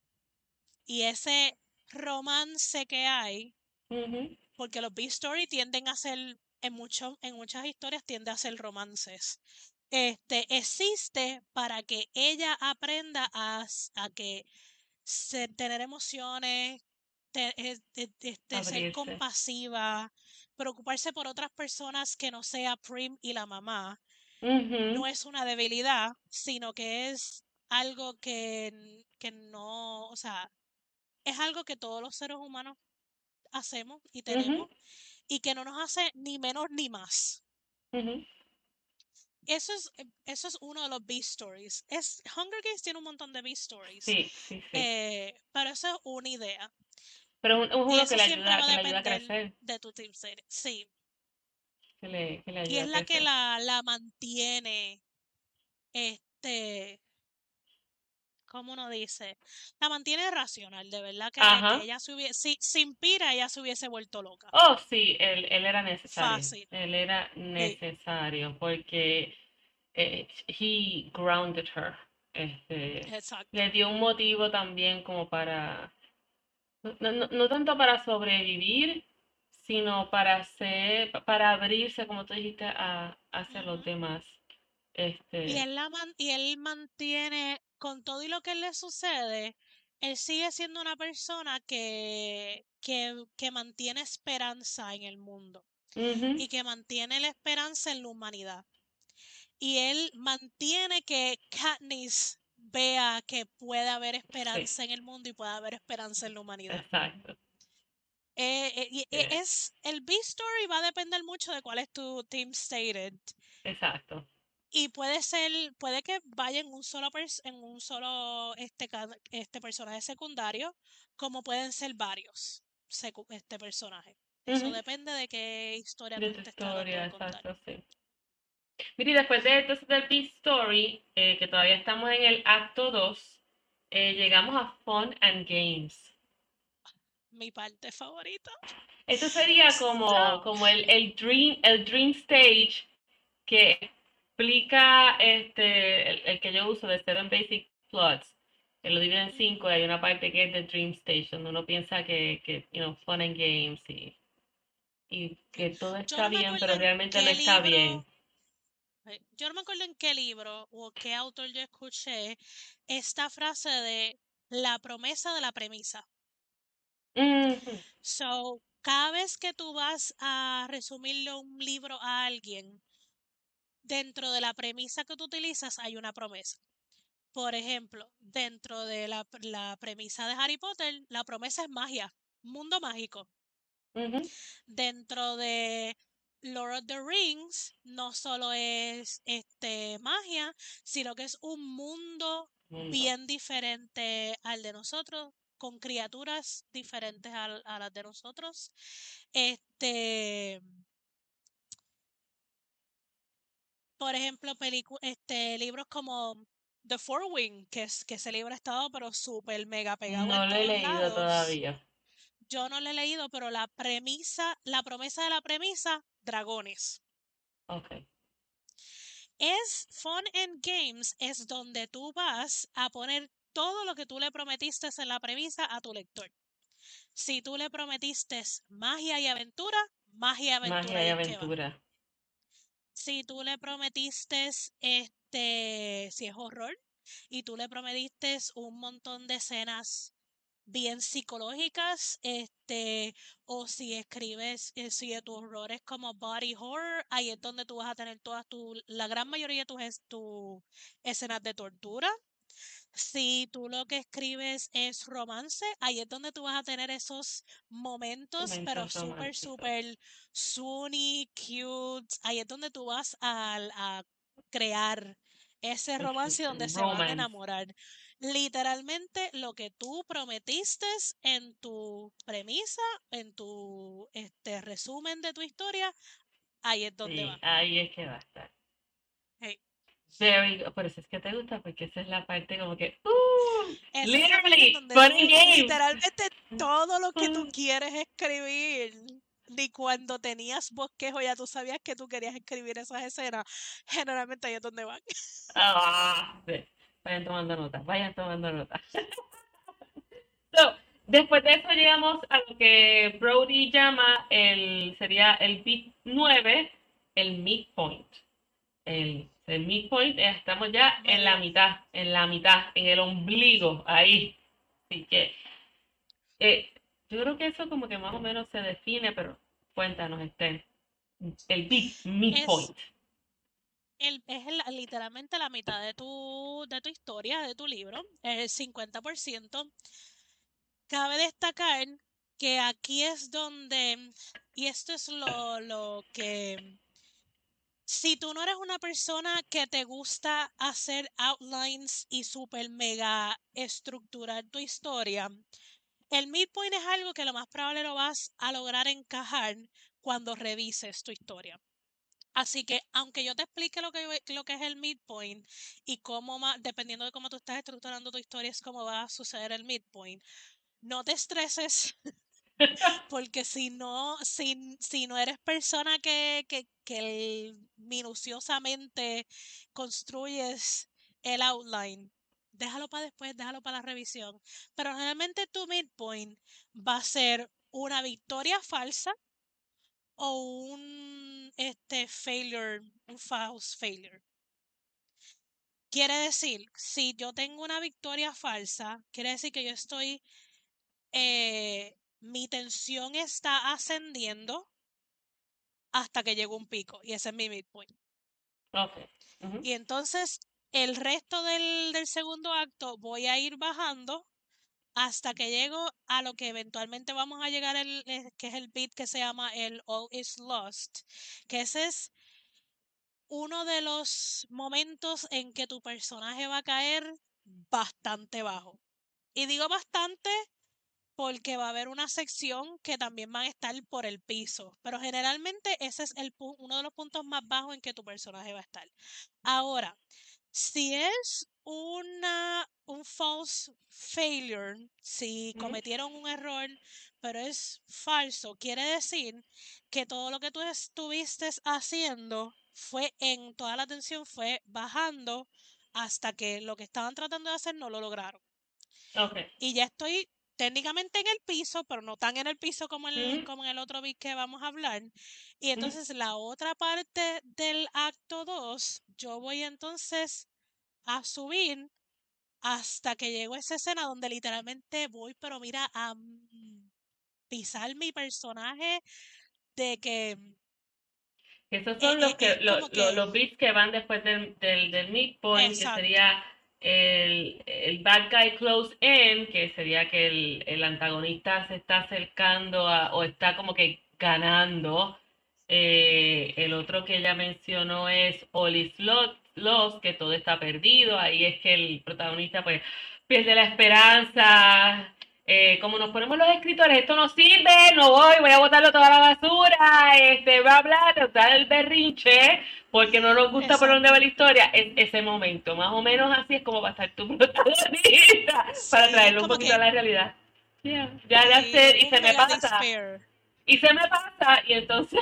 Y ese romance que hay,
Ujú,
porque los B-story tienden a ser, en, mucho, en muchas historias tienden a ser romances. Este, existe para que ella aprenda a, a que se- tener emociones, te- eh, de- este, ser
abrirse.
compasiva, preocuparse por otras personas que no sea Prim y la mamá,
Ujú,
no es una debilidad, sino que es algo que, que no, o sea, es algo que todos los seres humanos hacemos y
ujú,
tenemos y que no nos hace ni menos ni más.
ujú.
Eso es, eh, eso es uno de los B-stories. Es, Hunger Games tiene un montón de B-stories,
Sí, sí, sí.
eh, pero eso es una idea.
Pero es un- es
Y
uno que
eso
le
siempre
ayuda,
va a
que le ayuda a
depender
crecer,
de tu team setting. Sí.
que le, que le
Y
ayuda
es
a
la que
crecer.
la, la mantiene, este, ¿cómo uno dice? La mantiene racional, de verdad que, que
Ajá.
ella se hubiese, si, sin Pira ella se hubiese vuelto loca.
Oh, sí, él, él era necesario.
Fácil.
Él era
Sí,
necesario porque eh, he grounded her. Este,
exacto.
le dio un motivo también como para, no, no, no tanto para sobrevivir, sino para hacer, para abrirse, como tú dijiste, a, hacia los
Ujú.
demás.
Y
Este,
él, la man- y él mantiene, con todo y lo que le sucede, él sigue siendo una persona que, que, que mantiene esperanza en el mundo
ujú,
y que mantiene la esperanza en la humanidad. Y él mantiene que Katniss vea que puede haber
sí,
esperanza en el mundo y puede haber esperanza en la humanidad.
exacto.
Eh, eh, y, eh,
eh,
es, el B-Story va a depender mucho de cuál es tu team stated.
exacto.
Y puede ser, puede que vaya en un solo pers- en un solo este, ca- este personaje secundario, como pueden ser varios secu- este personaje. Eso
Ujú,
depende de qué historia
de
tú
tu
estés tratando
historia,
de contar.
exacto, sí. Mira, y después de entonces del B-Story, eh, que todavía estamos en el acto dos, eh, llegamos a Fun and Games.
Mi parte favorita.
Esto sería como,
So,
como el, el, dream, el Dream Stage que explica este, el, el que yo uso de Seven Basic Plots, que lo divide en cinco y
ujú.
hay una parte que es de Dream Stage, donde uno piensa que, que you know, Fun and Games y, y que todo
Yo
está
no me
bien,
acuerdo
pero
en
realmente no
qué
está bien.
libro, eh, yo no me acuerdo en qué libro o qué autor yo escuché esta frase de la promesa de la premisa.
Ujú,
So, cada vez que tú vas a resumirle un libro a alguien, dentro de la premisa que tú utilizas hay una promesa. Por ejemplo, dentro de la, la premisa de Harry Potter, la promesa es magia, mundo mágico.
Ujú.
Dentro de Lord of the Rings, no solo es este magia, sino que es un mundo
Mundo.
bien diferente al de nosotros, con criaturas diferentes al- a, las de nosotros. Este, por ejemplo, pelicu- este, libros como The Four Wing, que, es, que ese libro ha estado pero súper mega pegado
No
en
lo he
todos
leído
lados.
todavía.
Yo no lo he leído, pero la premisa, la promesa de la premisa, dragones.
Ok.
Es Fun and Games, es donde tú vas a poner todo lo que tú le prometiste en la premisa a tu lector. Si tú le prometiste magia y aventura, magia y aventura
Magia y
ahí es que va.
aventura.
Si tú le prometiste, este, si es horror, y tú le prometiste un montón de escenas bien psicológicas, este, o si escribes, eh, si de tu horror es como body horror, ahí es donde tú vas a tener todas tu, la gran mayoría de tus es- tu escenas de tortura. Si tú lo que escribes es romance, ahí es donde tú vas a tener esos momentos, pero
Momentos
súper,
románticos.
súper sunny, cute. Ahí es donde tú vas a, a crear ese romance donde se van a
Romance.
enamorar. Literalmente lo que tú prometiste en tu premisa, en tu este resumen de tu historia, ahí es donde
Sí,
va.
ahí es que va a estar.
Hey,
Very good. Por eso es que te gusta, porque esa es la parte como que, uh,
esa es la parte en
literally,
donde
fun and
tú
games.
literalmente todo lo que tú quieres escribir. Ni cuando tenías bosquejo ya tú sabías que tú querías escribir esas escenas. Generalmente ahí es donde van.
Ah, sí. Vayan tomando nota, vayan tomando nota. So, después de eso llegamos a lo que Brody llama el, sería el beat nueve, el midpoint. El, el midpoint, eh, estamos ya en la
Medio.
mitad, en la mitad, en el ombligo, ahí. Así que eh, yo creo que eso como que más o menos se define, pero cuéntanos, Esther. El beat
Es,
midpoint.
el, es el- literalmente la mitad de tu, de tu historia, de tu libro. Es el cincuenta por ciento. Cabe destacar que aquí es donde, y esto es lo, lo que, si tú no eres una persona que te gusta hacer outlines y super mega estructurar tu historia, el midpoint es algo que lo más probable lo vas a lograr encajar cuando revises tu historia. Así que, aunque yo te explique lo que, lo que es el midpoint y cómo, dependiendo de cómo tú estás estructurando tu historia, es cómo va a suceder el midpoint, no te estreses. Porque si no, si, si no eres persona que, que, que minuciosamente construyes el outline, déjalo para después, déjalo para la revisión. Pero realmente tu midpoint va a ser una victoria falsa o un este failure, un false failure. Quiere decir, si yo tengo una victoria falsa, quiere decir que yo estoy, eh, mi tensión está ascendiendo hasta que llegó un pico y ese es mi midpoint.
Ok. Ujú,
Y entonces el resto del, del segundo acto voy a ir bajando hasta que llego a lo que eventualmente vamos a llegar, el, el- que es el beat que se llama el All is Lost, que ese es uno de los momentos en que tu personaje va a caer bastante bajo. Y digo bastante porque va a haber una sección que también van a estar por el piso, pero generalmente ese es el uno de los puntos más bajos en que tu personaje va a estar. Ahora, si es una un false failure, si
ujú.
cometieron un error, pero es falso, quiere decir que todo lo que tú estuviste haciendo fue en toda la atención fue bajando hasta que lo que estaban tratando de hacer no lo lograron.
Ok.
Y ya estoy técnicamente en el piso, pero no tan en el piso como, el,
Ujú,
como en el otro beat que vamos a hablar. Y
ujú.
entonces la otra parte del acto dos yo voy entonces a subir hasta que llego a esa escena donde literalmente voy, pero mira, a mm, pisar mi personaje de que
Esos
eh,
son
eh,
los que
es
lo-
como
lo-
que,
los beats que van después del, del, del midpoint, que sería
exacto,
el, el bad guy close in, que sería que el, el antagonista se está acercando a, o está como que ganando.
Ujú.
Eh, el otro que ella mencionó es All is Lost, que todo está perdido. Ahí es que el protagonista pues pierde la esperanza. Eh, como nos ponemos los escritores, esto no sirve, no voy, voy a botarlo toda la basura, este, va a hablar, dar el berrinche, porque no nos gusta por dónde va
Exacto.
la historia, es ese momento. Más o menos así es como va a estar tu protagonista para
Sí, es
traerlo un
como
poquito a
que
la realidad. Yeah. Ya, ya
sí,
sé,
es
y
un
se me
mega
pasa,
despair.
y se me pasa, y entonces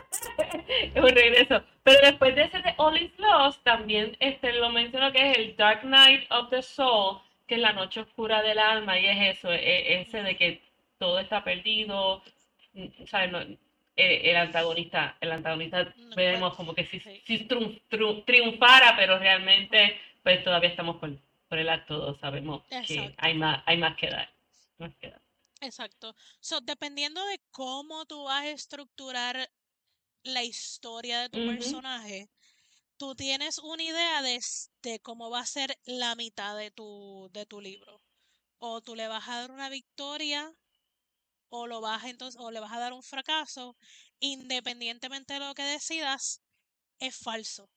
es un regreso. Pero después de ese de All is Lost, también este, lo menciono que es el Dark Night of the Soul, que es la noche oscura del alma, y es eso, e- ese de
Ujú.
que todo está perdido, mm, ¿sabes? No, eh, el antagonista, el antagonista
No, pues,
vemos como que si,
sí,
si triun- triun- triunfara, pero realmente pues todavía estamos por, por el acto dos, sabemos que hay
exacto,
más, hay más que dar. Más que dar.
exacto. So, dependiendo de cómo tú vas a estructurar la historia de tu
Ujú,
personaje, tú tienes una idea de, s- de cómo va a ser la mitad de tu, de tu libro. O tú le vas a dar una victoria, o lo vas a entonces, o le vas a dar un fracaso, independientemente de lo que decidas, es falso.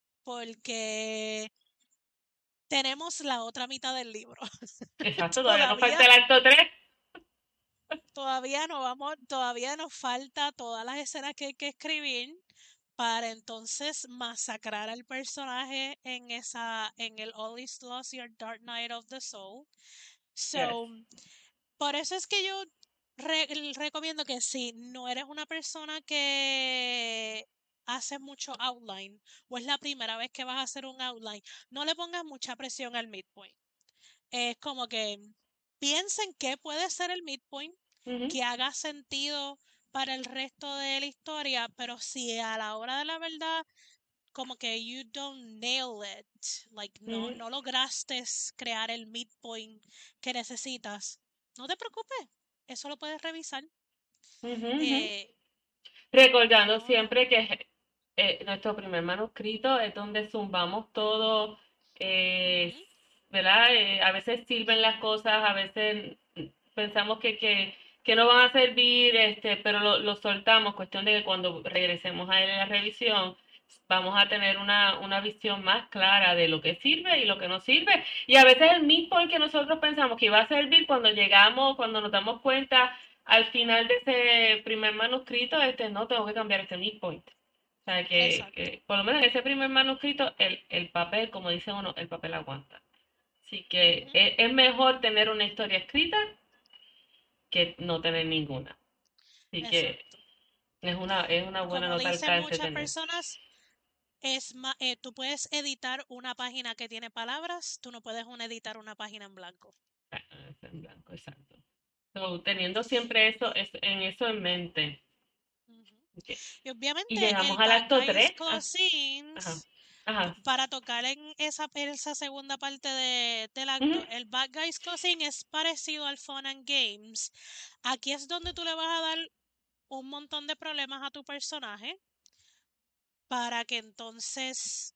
Porque tenemos la otra mitad del libro.
exacto, todavía nos
Todavía,
falta el acto tres.
todavía no vamos, todavía nos falta todas las escenas que hay que escribir para entonces masacrar al personaje en esa, en el All Is Lost, Your Dark Night of the Soul.
Yes.
So, por eso es que yo re- recomiendo que si no eres una persona que hace mucho outline o es la primera vez que vas a hacer un outline, no le pongas mucha presión al midpoint. Es como que piensen qué puede ser el midpoint,
Ujú,
que haga sentido para el resto de la historia, pero si a la hora de la verdad como que you don't nail it, like no,
ujú,
no lograste crear el midpoint que necesitas, no te preocupes, eso lo puedes revisar.
ujú, ujú.
Eh,
Recordando
no,
siempre que eh, nuestro primer manuscrito es donde zumbamos todo, eh,
ujú,
¿verdad? Eh, a veces sirven las cosas, a veces pensamos que, que, que no van a servir, este, pero lo, lo soltamos, cuestión de que cuando regresemos a él en la revisión vamos a tener una, una visión más clara de lo que sirve y lo que no sirve. Y a veces el midpoint que nosotros pensamos que iba a servir cuando llegamos, cuando nos damos cuenta al final de ese primer manuscrito, este, no tengo que cambiar este midpoint. O sea, que,
exacto.
que por lo menos en ese primer manuscrito, el, el papel, como dice uno, el papel aguanta. Así que
Ujú,
es, es mejor tener una historia escrita que no tener ninguna. Así que
exacto.
es una, es una buena
Como
nota al
dicen
calce
muchas
tener.
personas, es ma- eh, tú puedes editar una página que tiene palabras, tú no puedes un- editar una página en blanco.
Ah, en blanco, exacto. So, teniendo siempre eso, es, en eso en mente.
Ujú.
Okay.
Y
Y
obviamente
llegamos
el
al
Bad
acto
Guys
tres. Ah, ajá.
Closings, p-
Ajá.
para tocar en esa, esa segunda parte de, del
Ujú,
acto, el Bad Guys Closing es parecido al Fun and Games. Aquí es donde tú le vas a dar un montón de problemas a tu personaje para que entonces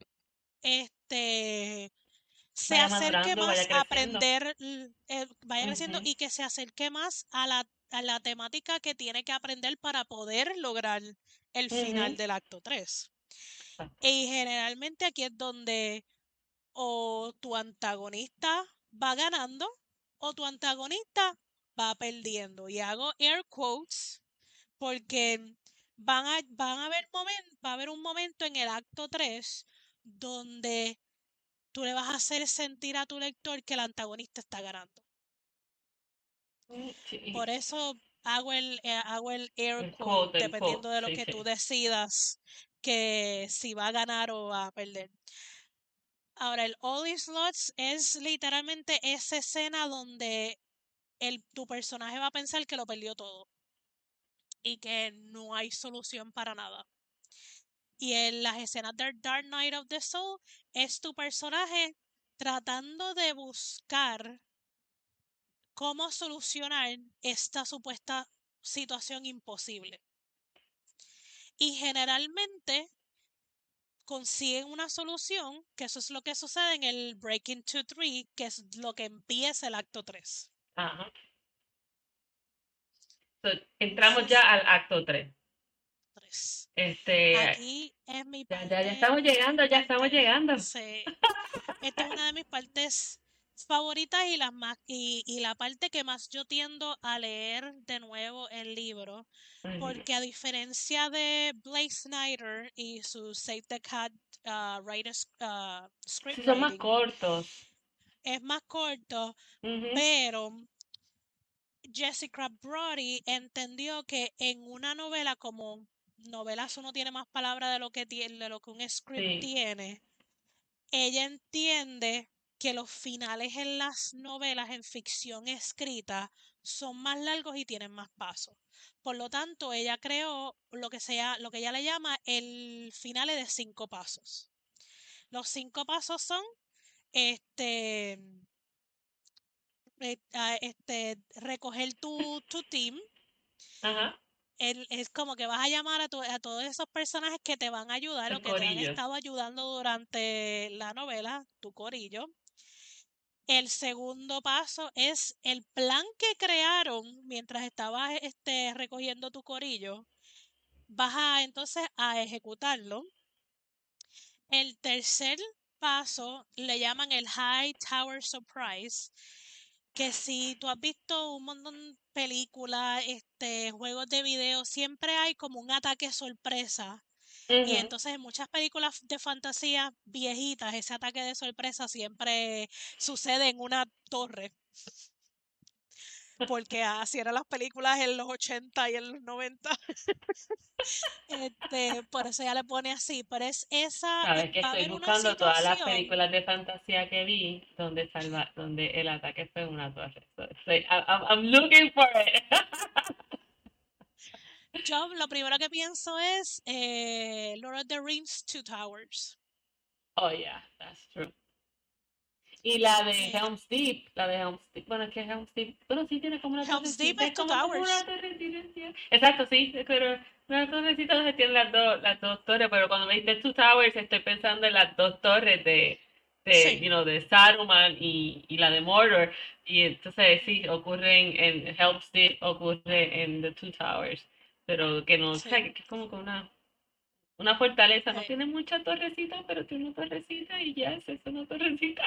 este se
vaya
acerque
madurando,
más
vaya
a
creciendo.
aprender, l- eh, vaya creciendo
Ujú,
y que se acerque más a la, a la temática que tiene que aprender para poder lograr el
ujú.
final del acto tres.
Exacto.
Y generalmente aquí es donde o tu antagonista va ganando o tu antagonista va perdiendo. Y hago air quotes porque van a, van a haber momen- va a haber un momento en el acto tres donde tú le vas a hacer sentir a tu lector que el antagonista está ganando.
Mm, sí,
Por eso hago el, eh, hago el air
el
quote
quote, el
dependiendo
quote,
de lo
sí,
que tú
sí.
decidas que si va a ganar o va a perder. Ahora, el All Is Lost es literalmente esa escena donde el, tu personaje va a pensar que lo perdió todo y que no hay solución para nada. Y en las escenas de Dark Night of the Soul es tu personaje tratando de buscar cómo solucionar esta supuesta situación imposible. Y generalmente consiguen una solución, que eso es lo que sucede en el Breaking two three, que es lo que empieza el acto tres.
Ajá. So, entramos ya
Entonces,
al acto tres.
tres.
Este,
Aquí es mi
ya, ya, ya
parte
estamos llegando, ya estamos
fuerte.
llegando.
Sí. Esta es una de mis partes favoritas y, las más, y, y la parte que más yo tiendo a leer de nuevo el libro,
Ujú.
porque a diferencia de Blake Snyder y su Save the Cat uh, writers, uh, script
Sí, son más
writing,
cortos.
es más corto,
Ujú.
pero Jessica Brody entendió que en una novela, como novelas uno tiene más palabras de lo que tiene, de lo que un script
Sí.
tiene, ella entiende que los finales en las novelas en ficción escrita son más largos y tienen más pasos. Por lo tanto, ella creó lo que sea, lo que ella le llama el final de cinco pasos. Los cinco pasos son este, eh, ah, este recoger tu, tu team.
Ajá.
El- es como que vas a llamar a, tu- a todos esos personajes que te van a ayudar o
El
que te han
corillo.
estado ayudando durante la novela, tu corillo. El segundo paso es el plan que crearon mientras estabas este, recogiendo tu corillo. Vas a entonces a ejecutarlo. El tercer paso le llaman el High Tower Surprise, que si tú has visto un montón de películas, este, juegos de video, siempre hay como un ataque sorpresa. Y
Ujú.
entonces en muchas películas de fantasía viejitas, ese ataque de sorpresa siempre sucede en una torre, porque así eran las películas en los ochenta y en los noventa. Este, por eso ya le pone así, pero es esa, eh,
Sabes que
va a
estoy
haber una
buscando todas las
situación.
películas de fantasía que vi donde salva, donde el ataque fue en una torre. So, so, I- I'm, I'm looking for it.
Yo lo primero que pienso es eh, Lord of the Rings Two Towers.
Oh yeah, that's true. Y la de
Eh,
Helm's Deep, la de Helm's Deep, bueno, es que Helm's Deep, bueno, sí tiene como una
Helm's Deep
torrecita,
es
es
Two
como, como una
Towers.
torrecita, sí. Exacto, sí, pero una torrecita donde tienen las dos, las dos torres, pero cuando me dices Two Towers estoy pensando en las dos torres de, de,
Sí.
you know, de Saruman y, y la de Mordor, y entonces sí, ocurre en, en Helm's Deep, ocurre en The Two Towers, pero que no, o sea,
Sí.
que es como que una, una fortaleza, no
Eh,
tiene mucha torrecita, pero tiene una torrecita y ya, es una torrecita.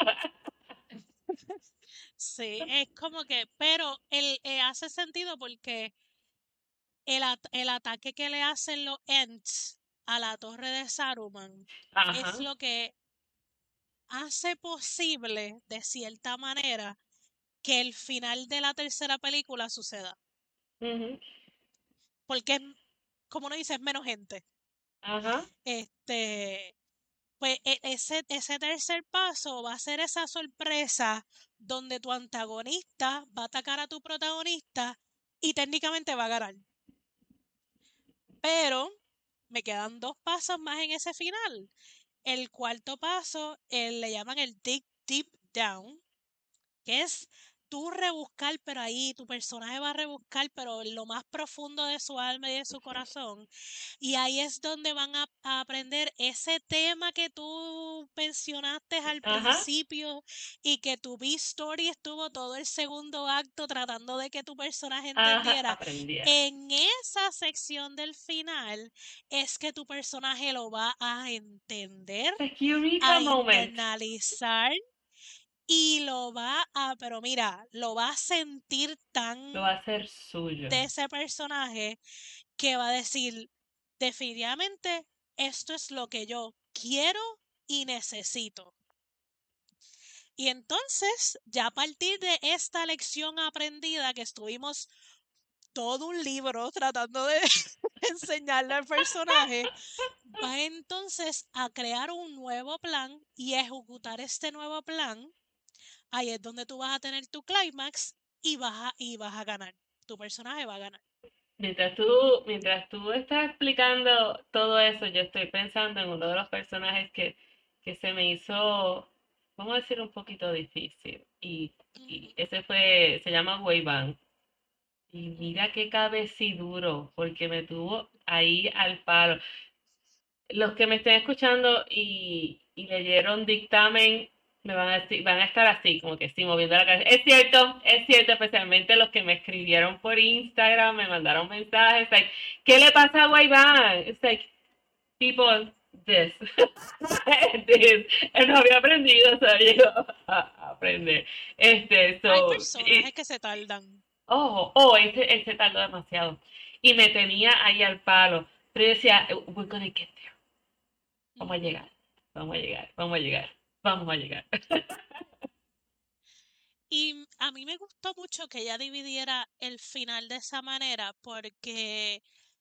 sí, es como que, pero el, eh, hace sentido porque el, at- el ataque que le hacen los Ents a la torre de Saruman es
Ajá.
lo que hace posible, de cierta manera, que el final de la tercera película suceda.
Ujú.
Porque es, como uno dice, es menos gente.
Ajá,
Este, pues e- ese, ese tercer paso va a ser esa sorpresa donde tu antagonista va a atacar a tu protagonista y técnicamente va a ganar. Pero me quedan dos pasos más en ese final. El cuarto paso eh, le llaman el dig deep down, que es tú rebuscar, pero ahí tu personaje va a rebuscar, pero en lo más profundo de su alma y de su corazón. Y ahí es donde van a, a aprender ese tema que tú mencionaste al
ajá,
principio y que tu B-Story estuvo todo el segundo acto tratando de que tu personaje
ajá,
entendiera.
aprendiera.
En esa sección del final es que tu personaje lo va a entender,
The Eureka
a
moment.
internalizar y lo va a, pero mira, lo va a sentir
Lo va
tan
a hacer suyo.
de ese personaje que va a decir, definitivamente, esto es lo que yo quiero y necesito. Y entonces, ya a partir de esta lección aprendida que estuvimos todo un libro tratando de enseñarle al personaje, va entonces a crear un nuevo plan y ejecutar este nuevo plan. Ahí es donde tú vas a tener tu clímax y vas a, y vas a ganar. Tu personaje va a ganar.
Mientras tú, mientras tú estás explicando todo eso, yo estoy pensando en uno de los personajes que, que se me hizo, vamos a decir, un poquito difícil. Y, y
Ujú,
ese fue, se llama Weiban. Y
ujú.
mira qué cabeciduro, porque me tuvo ahí al palo. los que me estén escuchando y, y leyeron dictamen me van a, decir- van a estar así, como que sí, moviendo la cabeza. Es cierto, es cierto, especialmente los que me escribieron por Instagram, me mandaron mensajes, like, ¿qué le pasa a Guaybán? It's like, people, this, this. Él no había aprendido, o sea, llegó a aprender. Este,
Hay
so,
personajes
y,
que se tardan.
oh, oh, ese, ese tardó demasiado. Y me tenía ahí al palo. Pero yo decía, we're gonna get there. Vamos a
Ujú.
llegar, vamos a llegar, vamos a llegar, vamos a llegar.
Y a mí me gustó mucho que ella dividiera el final de esa manera porque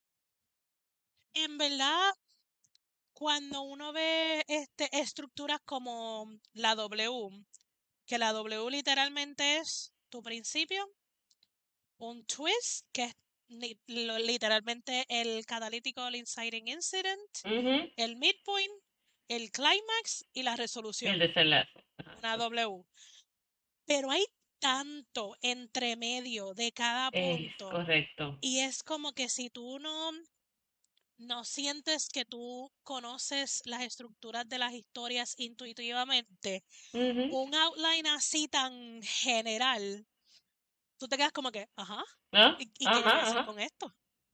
en verdad cuando uno ve este, estructuras como la W, que la W literalmente es tu principio, un twist, que es ni- lo- literalmente el catalítico, el inciting incident,
Ujú.
el midpoint, el climax y la
El
resolución,
desenlace. Ajá,
una W. Pero hay tanto entre medio de cada
es
punto
correcto.
y es como que si tú no, no sientes que tú conoces las estructuras de las historias intuitivamente,
Ujú.
un outline así tan general, tú te quedas como que, ajá,
¿No?
¿y, y qué yo voy a
Ajá,
hacer
ajá.
con esto?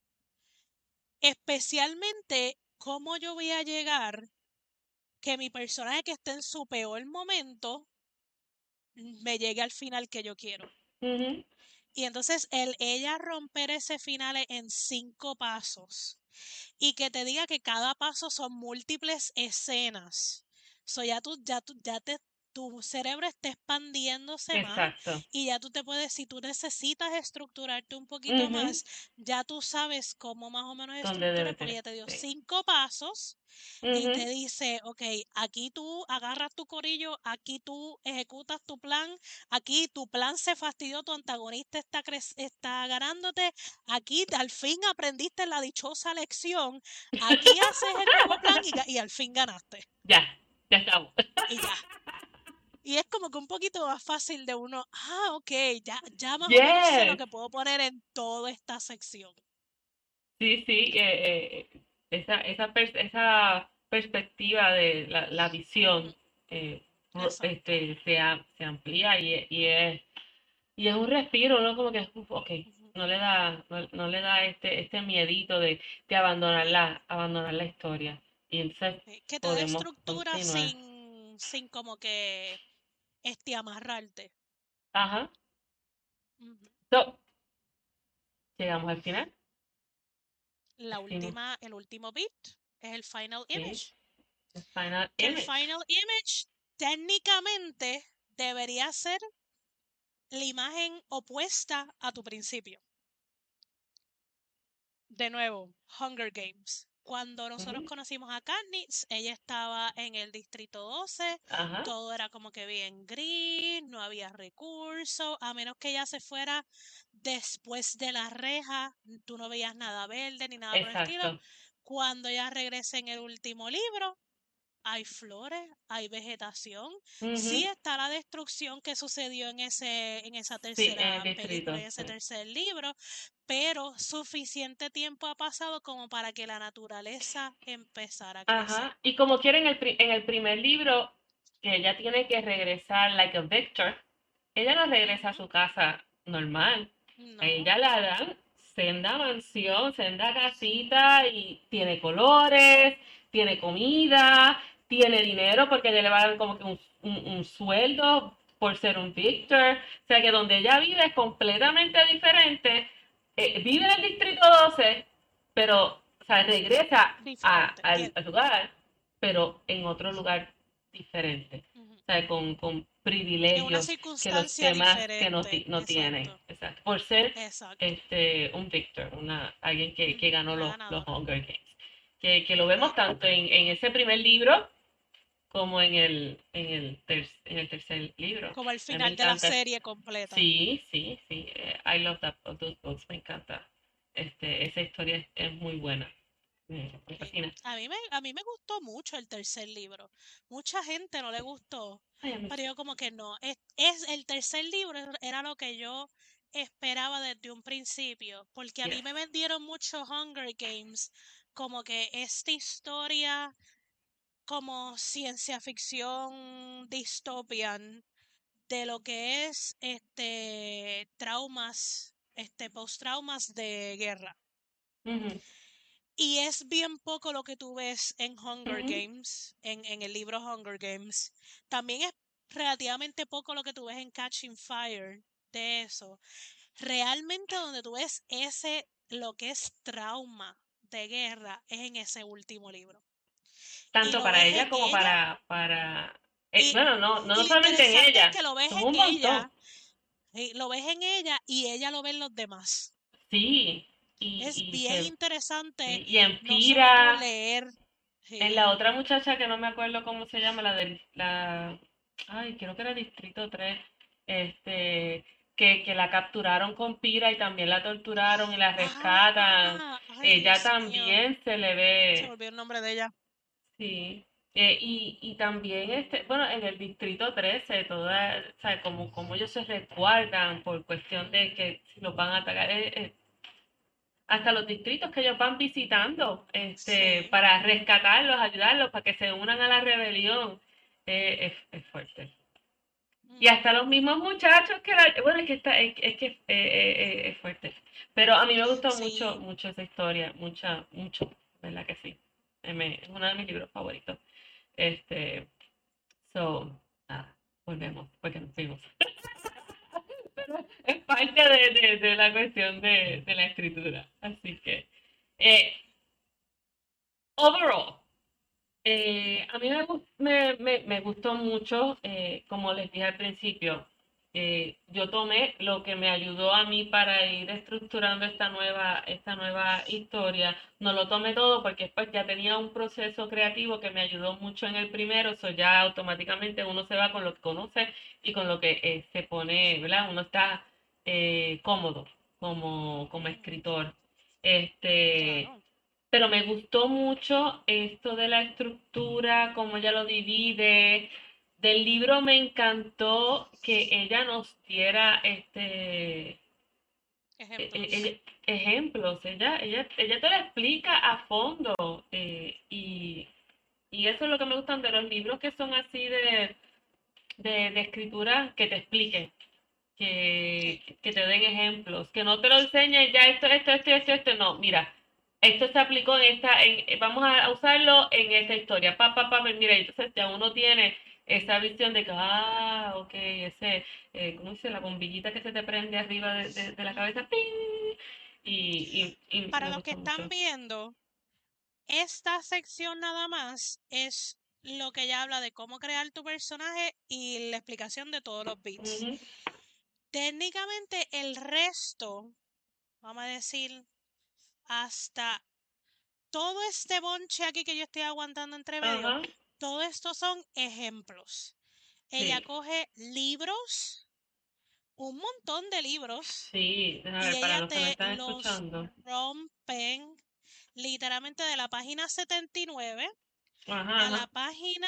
Especialmente cómo yo voy a llegar que mi personaje que esté en su peor momento me llegue al final que yo quiero.
Ujú.
Y entonces el ella romper ese final en cinco pasos y que te diga que cada paso son múltiples escenas. So ya tú, ya tú, ya te, tu cerebro está expandiéndose más
Exacto.
y ya tú te puedes, si tú necesitas estructurarte un poquito
Ujú.
más, ya tú sabes cómo más o menos
¿Dónde
estructurar
debe
porque
ser?
ya te dio
Sí.
cinco pasos y
Ujú.
te dice, ok, aquí tú agarras tu corillo, aquí tú ejecutas tu plan, aquí tu plan se fastidió, tu antagonista está, está ganándote, aquí al fin aprendiste la dichosa lección, aquí haces el nuevo plan y, y al fin ganaste.
Ya, ya estamos.
Y ya. Y es como que un poquito más fácil de uno, ah, ok, ya, ya más o menos sé lo
Yes.
que puedo poner en toda esta sección.
Sí, sí, eh, eh, esa, esa, pers- esa perspectiva de la, la
Ujú.
visión eh, ro-
Exacto.
este, se, a- se amplía y, es- y es y es un respiro, ¿no? Como que, uf, ok,
Ujú.
no le da, no, no le da este, este miedito de, de abandonar la, abandonar la historia. Y entonces
Eh, Que te da
podemos
estructura
continuar.
sin, sin como que este amarrarte.
Ajá.
Ujú.
So, llegamos al final.
La
Decimos,
última, el último bit es el final
sí,
image.
the final
Que el
image.
final image técnicamente debería ser la imagen opuesta a tu principio. De nuevo, Hunger Games. Cuando nosotros
Ujú.
conocimos a Katniss, ella estaba en el distrito doce,
Ajá,
todo era como que bien gris, no había recursos, a menos que ella se fuera después de la reja, tú no veías nada verde ni nada por el estilo.
exacto.
Cuando ella regresa en el último libro, hay flores, hay vegetación, sí
Ujú.
está la destrucción que sucedió en ese, en esa
Sí, en el
tercera película,
distrito.
en ese
Sí.
tercer libro, pero suficiente tiempo ha pasado como para que la naturaleza empezara a crecer.
Ajá. Y como quiera en el, pri- en el primer libro, que ella tiene que regresar like a victor, ella no regresa a
Ujú.
su casa normal. A
No,
ella la dan senda mansión, senda casita y tiene colores, tiene comida, tiene dinero porque ella le va a dar como que un, un, un sueldo por ser un victor. O sea que donde ella vive es completamente diferente. Eh, vive en el distrito doce, pero o sea, regresa a,
diferente.
al,
Tien-
al lugar, pero en otro lugar diferente.
ujú.
O sea, con, con
En una
privilegios que los
circunstancia
demás que no,
diferente.
no tienen.
Exacto,
Exacto. Por ser
exacto.
este, un victor, una, alguien que, que
Ujú.
ganó
Una
los, los
ganadora.
Hunger Games. Que, que lo vemos
Eh,
tanto en, en ese primer libro como en el, en el, ter, en el tercer libro.
como al
A mí me
final de la
encanta.
serie completa.
Sí, sí, sí. eh, I love that, those books. Me encanta. Este, esa historia es, es muy buena. Me, me
Sí.
fascina.
A mí me, a mí me gustó mucho el tercer libro. Mucha gente no le gustó,
Ay, a mí
pero
sí.
yo como que no. Es, es el tercer libro era lo que yo esperaba desde un principio, porque a mí
Yes.
me vendieron mucho Hunger Games como que esta historia como ciencia ficción dystopian de lo que es este traumas, este post-traumas de guerra.
Ujú,
Y es bien poco lo que tú ves en Hunger
ujú.
Games, en, en el libro Hunger Games. También es relativamente poco lo que tú ves en Catching Fire de eso. Realmente donde tú ves ese, lo que es trauma de guerra, es en ese último libro. Y
Tanto
lo
para
ves
ella
en
como
ella,
para, para, eh,
y,
bueno, no, no
y
no
lo
solamente en
interesante es
ella,
que lo ves
son
en
un montón.
ella, y lo ves en ella y ella lo ve en los demás.
Sí, y,
Es
y
bien
se,
interesante
sí, y en
no solo tú
Pira,
leer,
en la
sí,
otra muchacha que no me acuerdo cómo se llama, la del, la, ay, creo que era Distrito tres, este, que, que la capturaron con Pira y también la torturaron y la rescatan.
ah, ay
Ella
Dios mío,
también se le
se me
ve,
olvidó el nombre de ella.
sí. Eh, y, y también, este, bueno, en el Distrito trece, toda, o sea, como, como ellos se resguardan por cuestión de que si los van a atacar, eh, eh, hasta los distritos que ellos van visitando, este,
Sí.
para rescatarlos, ayudarlos, para que se unan a la rebelión, eh, es, es fuerte. Y hasta los
Ujú.
mismos muchachos que la, bueno, es que está, es, es que eh, eh, eh, es fuerte. Pero a mí me gustó mucho,
Sí,
mucho esa historia, mucha, mucho, ¿verdad que sí? Eh, me- es uno de mis libros favoritos. Este, so, nada, volvemos, porque nos fuimos. Es parte de, de, de la cuestión de, de la escritura. Así que, eh, overall, Eh, a mí me, gus- me, me, me gustó mucho, eh, como les dije al principio, eh, yo tomé lo que me ayudó a mí para ir estructurando esta nueva, esta nueva historia. No lo tomé todo porque después ya tenía un proceso creativo que me ayudó mucho en el primero, eso ya automáticamente uno se va con lo que conoce y con lo que eh, se pone, ¿verdad? Uno está eh, cómodo como, como
ujú,
escritor. Este,
claro.
pero me gustó mucho esto de la estructura, cómo ella lo divide. Del libro me encantó que ella nos diera este e- e-
Ejemplos.
ella- ejemplos. Ella, ella, ella te lo explica a fondo. eh, y, y eso es lo que me gustan de los libros que son así de, de, de escritura, que te expliquen,
Sí.
que, que te den ejemplos, que no te lo enseñen ya esto, esto, esto, esto, esto, no, mira, esto se aplicó en esta, en, vamos a usarlo en esta historia, pa, pa, pa, mira, entonces ya uno tiene esa visión de que, ah, ok, ese, eh, ¿cómo dice? La bombillita que se te prende arriba de, de, de la cabeza,
Ujú,
¡ping!
ujú.
Y, y, y
Para
me
los que
gustó
están
mucho.
viendo, esta sección nada más es lo que ya habla de cómo crear tu personaje y la explicación de todos los bits.
Ujú,
Técnicamente el resto, vamos a decir, hasta todo este bonche aquí que yo estoy aguantando entre medio,
ajá,
todo esto son ejemplos. Ella
sí,
coge libros, un montón de libros,
sí, a
y
ver, para
ella
los que me
te
están
los
escuchando,
rompen literalmente de la página setenta y nueve
ajá,
a la
ajá,
página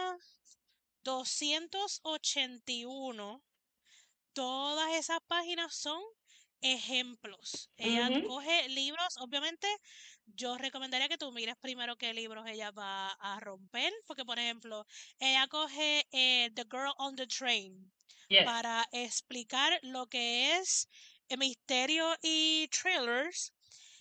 doscientos ochenta y uno. Todas esas páginas son ejemplos. Ella
ujú,
coge libros, obviamente yo recomendaría que tú mires primero qué libros ella va a romper, porque por ejemplo, ella coge eh, The Girl on the Train
yes,
para explicar lo que es eh, misterio y thrillers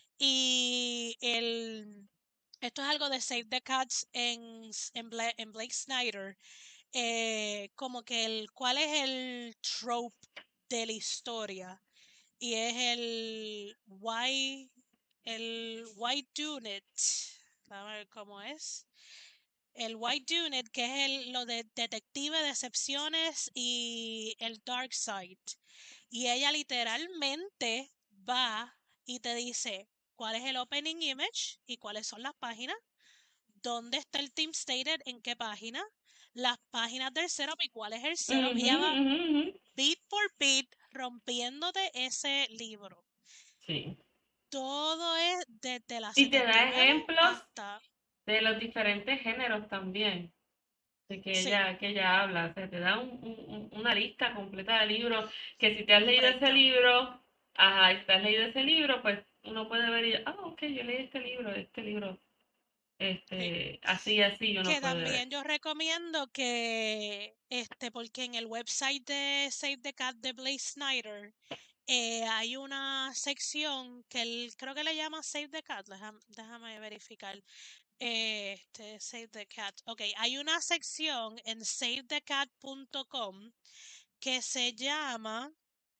y el... Esto es algo de Save the Cats en, en, Bla- en Blake Snyder, eh, como que el cuál es el trope de la historia y es el why el why do it, a ver cómo es el why do it, que es el, lo de detective, decepciones y el dark side, y ella literalmente va y te dice cuál es el opening image y cuáles son las páginas, dónde está el team stated, en qué página, las páginas del setup y cuál es el setup.
ujú,
Ella va
ujú, ujú.
beat por beat rompiéndote ese libro.
Sí.
Todo es desde la
Y te
setenta y
da
nueve
ejemplos
hasta...
de los diferentes géneros también, de que
Sí,
ella, que ella habla. O sea, te da un- un- un- una lista completa de libros, que si te has
un
leído ese
breakdown.
libro, ajá, y te has leído ese libro, pues uno puede ver y, ah, ok, yo leí este libro, este libro,
Sí.
este, así, así uno
Que
puede ver.
también yo recomiendo que, este, porque en el website de Save the Cat de Blaze Snyder, eh, hay una sección que él creo que le llama Save the Cat. Déjame, déjame verificar. Eh, Este, Save the Cat. Ok, hay una sección en save the cat punto com que se llama.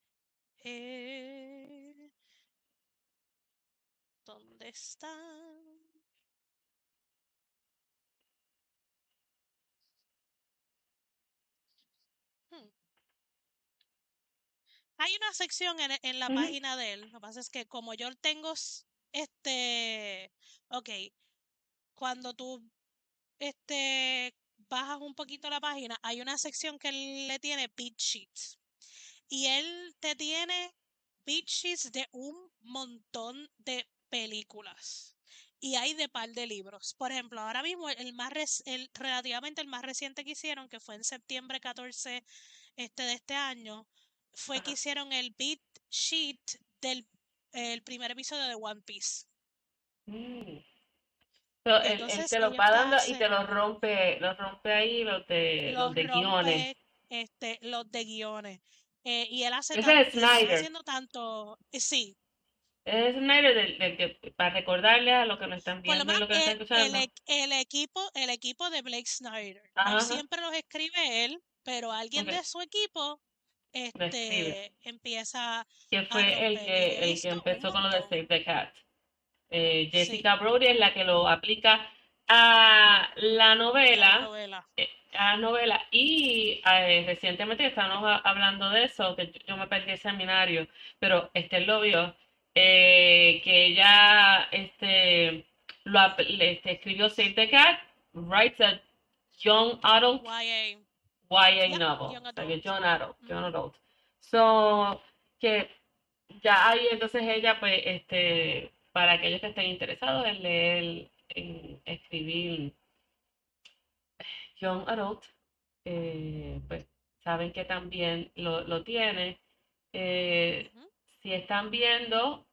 eh, ¿Dónde está? Hmm. Hay una sección en, en la
Ujú,
página de él. Lo que pasa es que como yo tengo s- este. Ok, cuando tú este, bajas un poquito la página, hay una sección que él le tiene beat sheets. Y él te tiene beat sheets de un montón de películas. Y hay de par de libros. Por ejemplo, ahora mismo el más rec- el, relativamente el más reciente que hicieron, que fue en septiembre catorce este, de este año, fue que
ajá.
hicieron el beat sheet del el primer episodio de One Piece.
Mm. So, él, él
Entonces
te lo
ellos
va
te
dando y te
hacen
lo rompe, lo rompe ahí los de, los
los
de guiones.
rompe este, los de guiones. Eh, y él hace
Ese
tan,
es
y están
Snyder.
haciendo tanto, eh, sí,
Ese es Snyder del, del que, para recordarle a los que nos están
por lo
viendo y
menos
los que nos
el,
están
el,
escuchando.
e- el equipo, el equipo de Blake Snyder. No
Ajá, ajá,
siempre los escribe él, pero alguien
ok,
de su equipo
lo escribe.
este, empieza
Que
a
fue el
romper. Y
que,
he
el que
visto un
empezó con lo de
montón.
Save the Cat. Eh,
Sí,
Jessica Brody es la que lo aplica a la
la
novela,
novela.
eh, a la novela y eh, recientemente estábamos a- hablando de eso, que yo, yo me perdí el seminario, pero Esther lo vio, eh, que ella este, lo, ap- le- este, escribió Save the Cat, writes a young adult
Y A.
Y A
Yep,
novel,
Young
o sea que
Adult.
young adult, young
Ujú,
adult. So, que ya ahí entonces ella, pues, este, para aquellos que estén interesados en leer, en escribir Young Adult, eh, pues saben que también lo, lo tiene. Eh,
ujú,
si están viendo,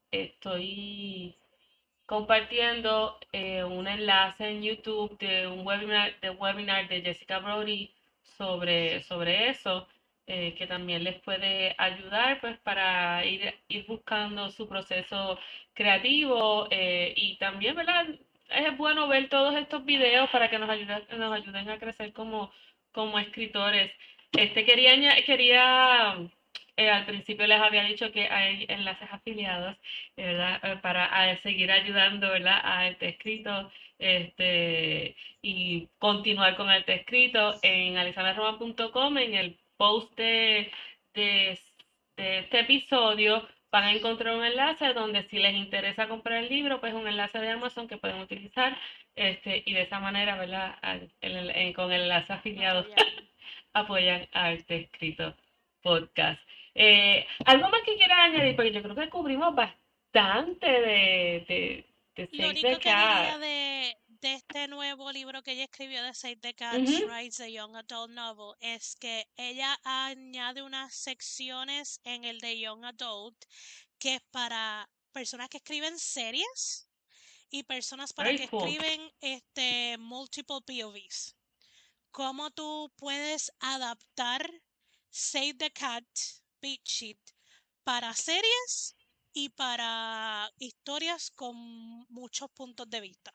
estoy compartiendo eh, un enlace en YouTube de un webinar de, webinar de Jessica Brody sobre, sobre eso, eh, que también les puede ayudar pues para ir, ir buscando su proceso creativo eh, y también, ¿verdad? Es bueno ver todos estos videos para que nos ayuden, nos
ujú.
ayuden a crecer como, como escritores. Este quería, quería eh, al principio les había dicho que hay enlaces afiliados, ¿verdad? Eh, Para a seguir ayudando, ¿verdad? A este escrito este, y continuar con este escrito en alexandra roma punto com en el post de, de, de este episodio van a encontrar un enlace donde si les interesa comprar el libro, pues un enlace de Amazon que pueden utilizar este, y de esa manera, ¿verdad? Al- el- el- con el enlace afiliado
Apoyar.
apoyan a este escrito podcast. Eh, ¿Algo más que quieras añadir? Porque yo creo que cubrimos bastante de, de, de
Lo
Save the
único que
Cat.
diría de, de este nuevo libro que ella escribió de Save the Cat,
Ujú.
Writes the Young Adult Novel, es que ella añade unas secciones en el de Young Adult que es para personas que escriben series y personas para
Very
que
cool.
escriben este multiple P O Vs. Cómo tú puedes adaptar Save the Cat Beat Sheet para series y para historias con muchos puntos de vista.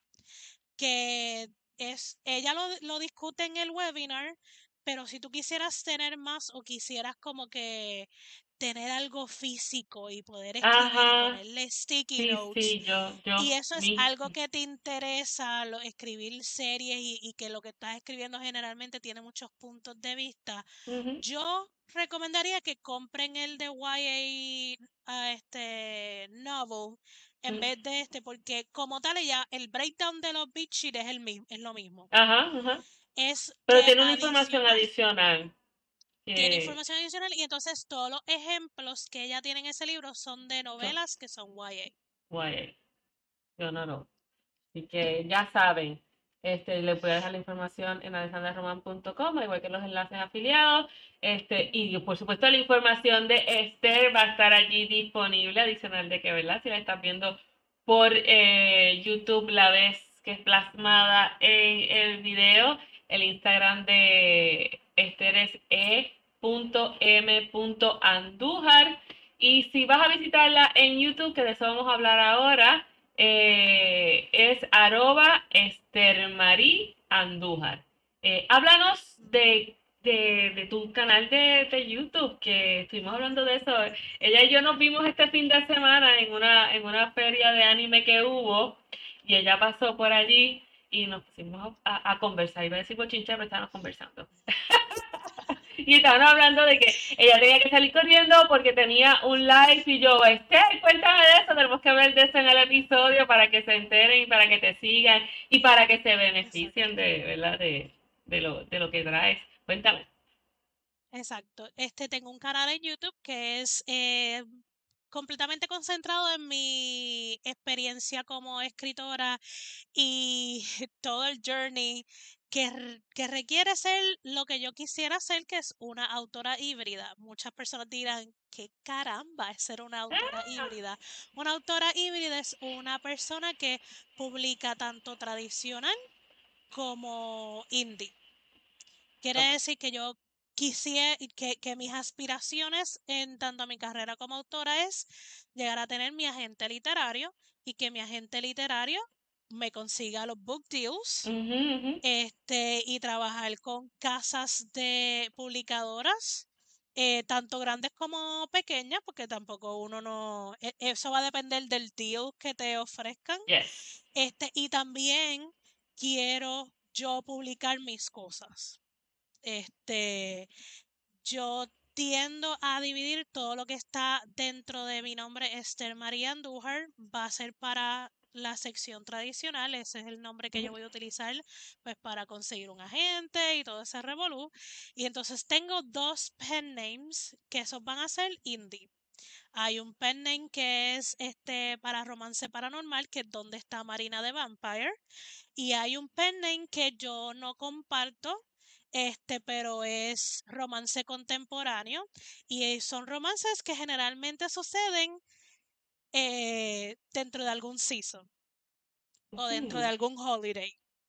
Que es, ella lo, lo discute en el webinar, pero si tú quisieras tener más o quisieras como que tener algo físico y poder escribir y
Ajá.
ponerle sticky
Sí,
notes,
sí, yo,
y
yo,
eso es
mi.
algo que te interesa, lo, escribir series y, y que lo que estás escribiendo generalmente tiene muchos puntos de vista,
Ujú,
yo recomendaría que compren el de Y A, ah, este novel en
ujú.
vez de este, porque como tal ya el breakdown de los beat sheets es el mismo, es lo mismo.
Ajá, ajá.
Es
Pero
que
tiene una información
adicional
adicional
tiene
que,
información adicional y entonces todos los ejemplos que ella tiene en ese libro son de
so,
novelas que son Y A.
guay, yo no, no. Así que ya saben. Este, le voy a dejar la información en alexandra roman punto com, igual que los enlaces afiliados. Este, y por supuesto la información de Esther va a estar allí disponible, adicional de que, ¿verdad? Si la estás viendo por eh, YouTube, la ves que es plasmada en el video. El Instagram de Esther es e punto m punto andújar. Y si vas a visitarla en YouTube, que de eso vamos a hablar ahora, eh, es arroba Estermarí Andújar. Eh, háblanos de, de, de tu canal de, de, YouTube, que estuvimos hablando de eso. Ella y yo nos vimos este fin de semana en una, en una feria de anime que hubo, y ella pasó por allí y nos pusimos a, a conversar. Iba a decir bochincha, pero estábamos conversando. Y estaban hablando de que ella tenía que salir corriendo porque tenía un live y yo, este, cuéntame de eso, tenemos que ver de eso en el episodio para que se enteren y para que te sigan y para que se beneficien
Exacto.
de, ¿verdad? De, de, lo, de lo que traes. Cuéntame.
Exacto. Este, tengo un canal en YouTube que es eh, completamente concentrado en mi experiencia como escritora y todo el journey que, que requiere ser lo que yo quisiera ser, que es una autora híbrida. Muchas personas dirán, ¿qué caramba es ser una autora híbrida? Una autora híbrida es una persona que publica tanto tradicional como indie. Quiere
Okay.
decir que yo quisiera que, que mis aspiraciones en tanto mi carrera como autora es llegar a tener mi agente literario y que mi agente literario me consiga los book deals,
Uh -huh, uh -huh.
este, y trabajar con casas de publicadoras, eh, tanto grandes como pequeñas, porque tampoco uno no, e- eso va a depender del deal que te ofrezcan.
Yes.
Este, y también quiero yo publicar mis cosas. Este, yo tiendo a dividir todo lo que está dentro de mi nombre, Esther María Andújar, va a ser para la sección tradicional, ese es el nombre que yo voy a utilizar pues para conseguir un agente y todo ese revolú. Y entonces tengo dos pen names que esos van a ser indie. Hay un pen name que es este para romance paranormal, que es donde está Marina de Vampire. Y hay un pen name que yo no comparto, este, pero es romance contemporáneo. Y son romances que generalmente suceden eh, dentro de algún season o dentro de
Uh,
algún holiday.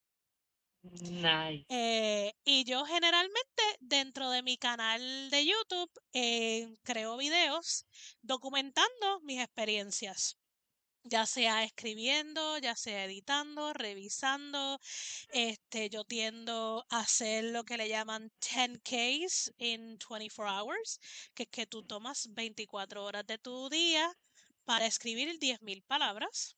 nice.
Eh, y yo generalmente dentro de mi canal de YouTube eh, creo videos documentando mis experiencias, ya sea escribiendo, ya sea editando, revisando. Este, yo tiendo a hacer lo que le llaman ten Ks in twenty-four hours, que es que tú tomas veinticuatro horas de tu día para escribir diez mil palabras.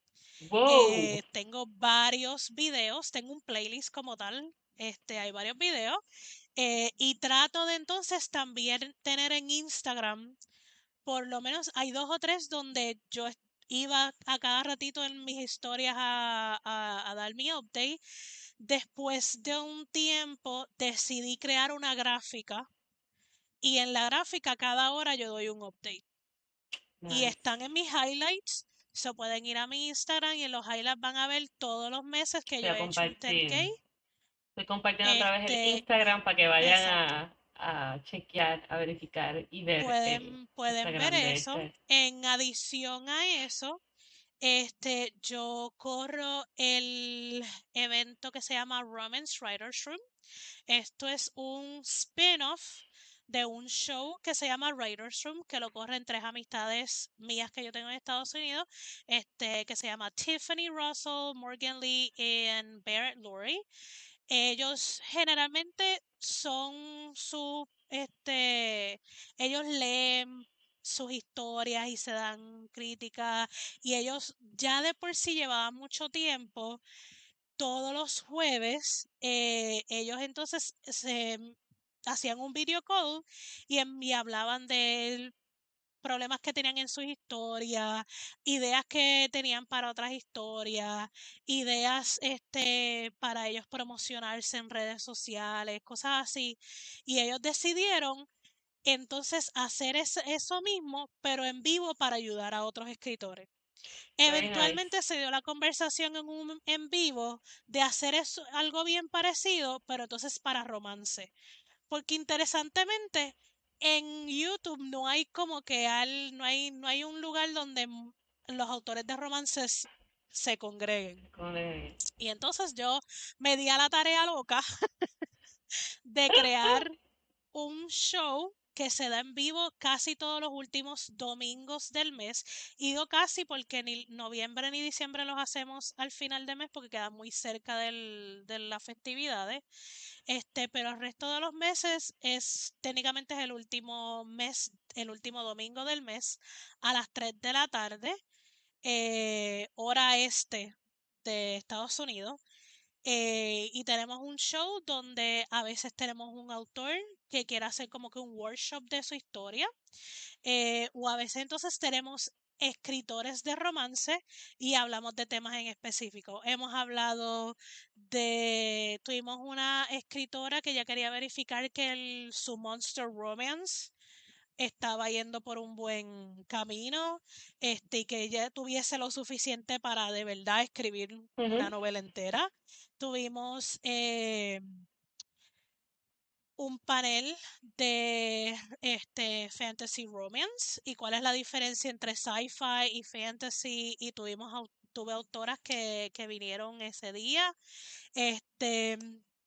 Wow.
Eh, tengo varios videos, tengo un playlist como tal, este, hay varios videos, eh, y trato de entonces también tener en Instagram, por lo menos hay dos o tres donde yo est- iba a cada ratito en mis historias a, a, a dar mi update. Después de un tiempo decidí crear una gráfica y en la gráfica cada hora yo doy un update. Y
Nice.
están en mis highlights. Se pueden ir a mi Instagram y en los highlights van a ver todos los meses que
Voy
yo
a
he hecho un ten K.
compartir. Estoy compartiendo otra vez el
Este,
Instagram para que vayan
exacto.
a, a chequear, a verificar y ver el
Pueden, pueden ver
Instagram de
eso.
este.
En adición a eso, este, yo corro el evento que se llama Romance Writers Room. Esto es un spin-off de un show que se llama Writers Room, que lo corren tres amistades mías que yo tengo en Estados Unidos, este, que se llama Tiffany Russell, Morgan Lee y Barrett Lurie. Ellos generalmente son su, este, ellos leen sus historias y se dan críticas y ellos ya de por sí llevaban mucho tiempo todos los jueves, eh, ellos entonces se hacían un video call y, en- y hablaban de problemas que tenían en sus historias, ideas que tenían para otras historias, ideas este, para ellos promocionarse en redes sociales, cosas así. Y ellos decidieron entonces hacer eso mismo, pero en vivo para ayudar a otros escritores.
Very nice.
Eventualmente se dio la conversación en un en vivo de hacer eso, algo bien parecido, pero entonces para romance. Porque interesantemente, en YouTube no hay como que al, no hay, no hay un lugar donde m- los autores de romances se congreguen.
Con el-
Y entonces yo me di a la tarea loca de crear un show que se da en vivo casi todos los últimos domingos del mes. Y digo casi porque ni noviembre ni diciembre los hacemos al final de mes porque quedan muy cerca del, de las festividades. Este, pero el resto de los meses es técnicamente es el último mes, el último domingo del mes a las tres de la tarde, eh, hora este de Estados Unidos. Eh, y tenemos un show donde a veces tenemos un autor que quiera hacer como que un workshop de su historia, eh, o a veces entonces tenemos escritores de romance y hablamos de temas en específico. Hemos hablado de, tuvimos una escritora que ya quería verificar que el, su Monster Romance estaba yendo por un buen camino, este, y que ella tuviese lo suficiente para de verdad escribir una
Ujú.
novela entera. Tuvimos eh, un panel de este fantasy romance y cuál es la diferencia entre sci-fi y fantasy, y tuvimos au- tuve autoras que, que vinieron ese día. Este,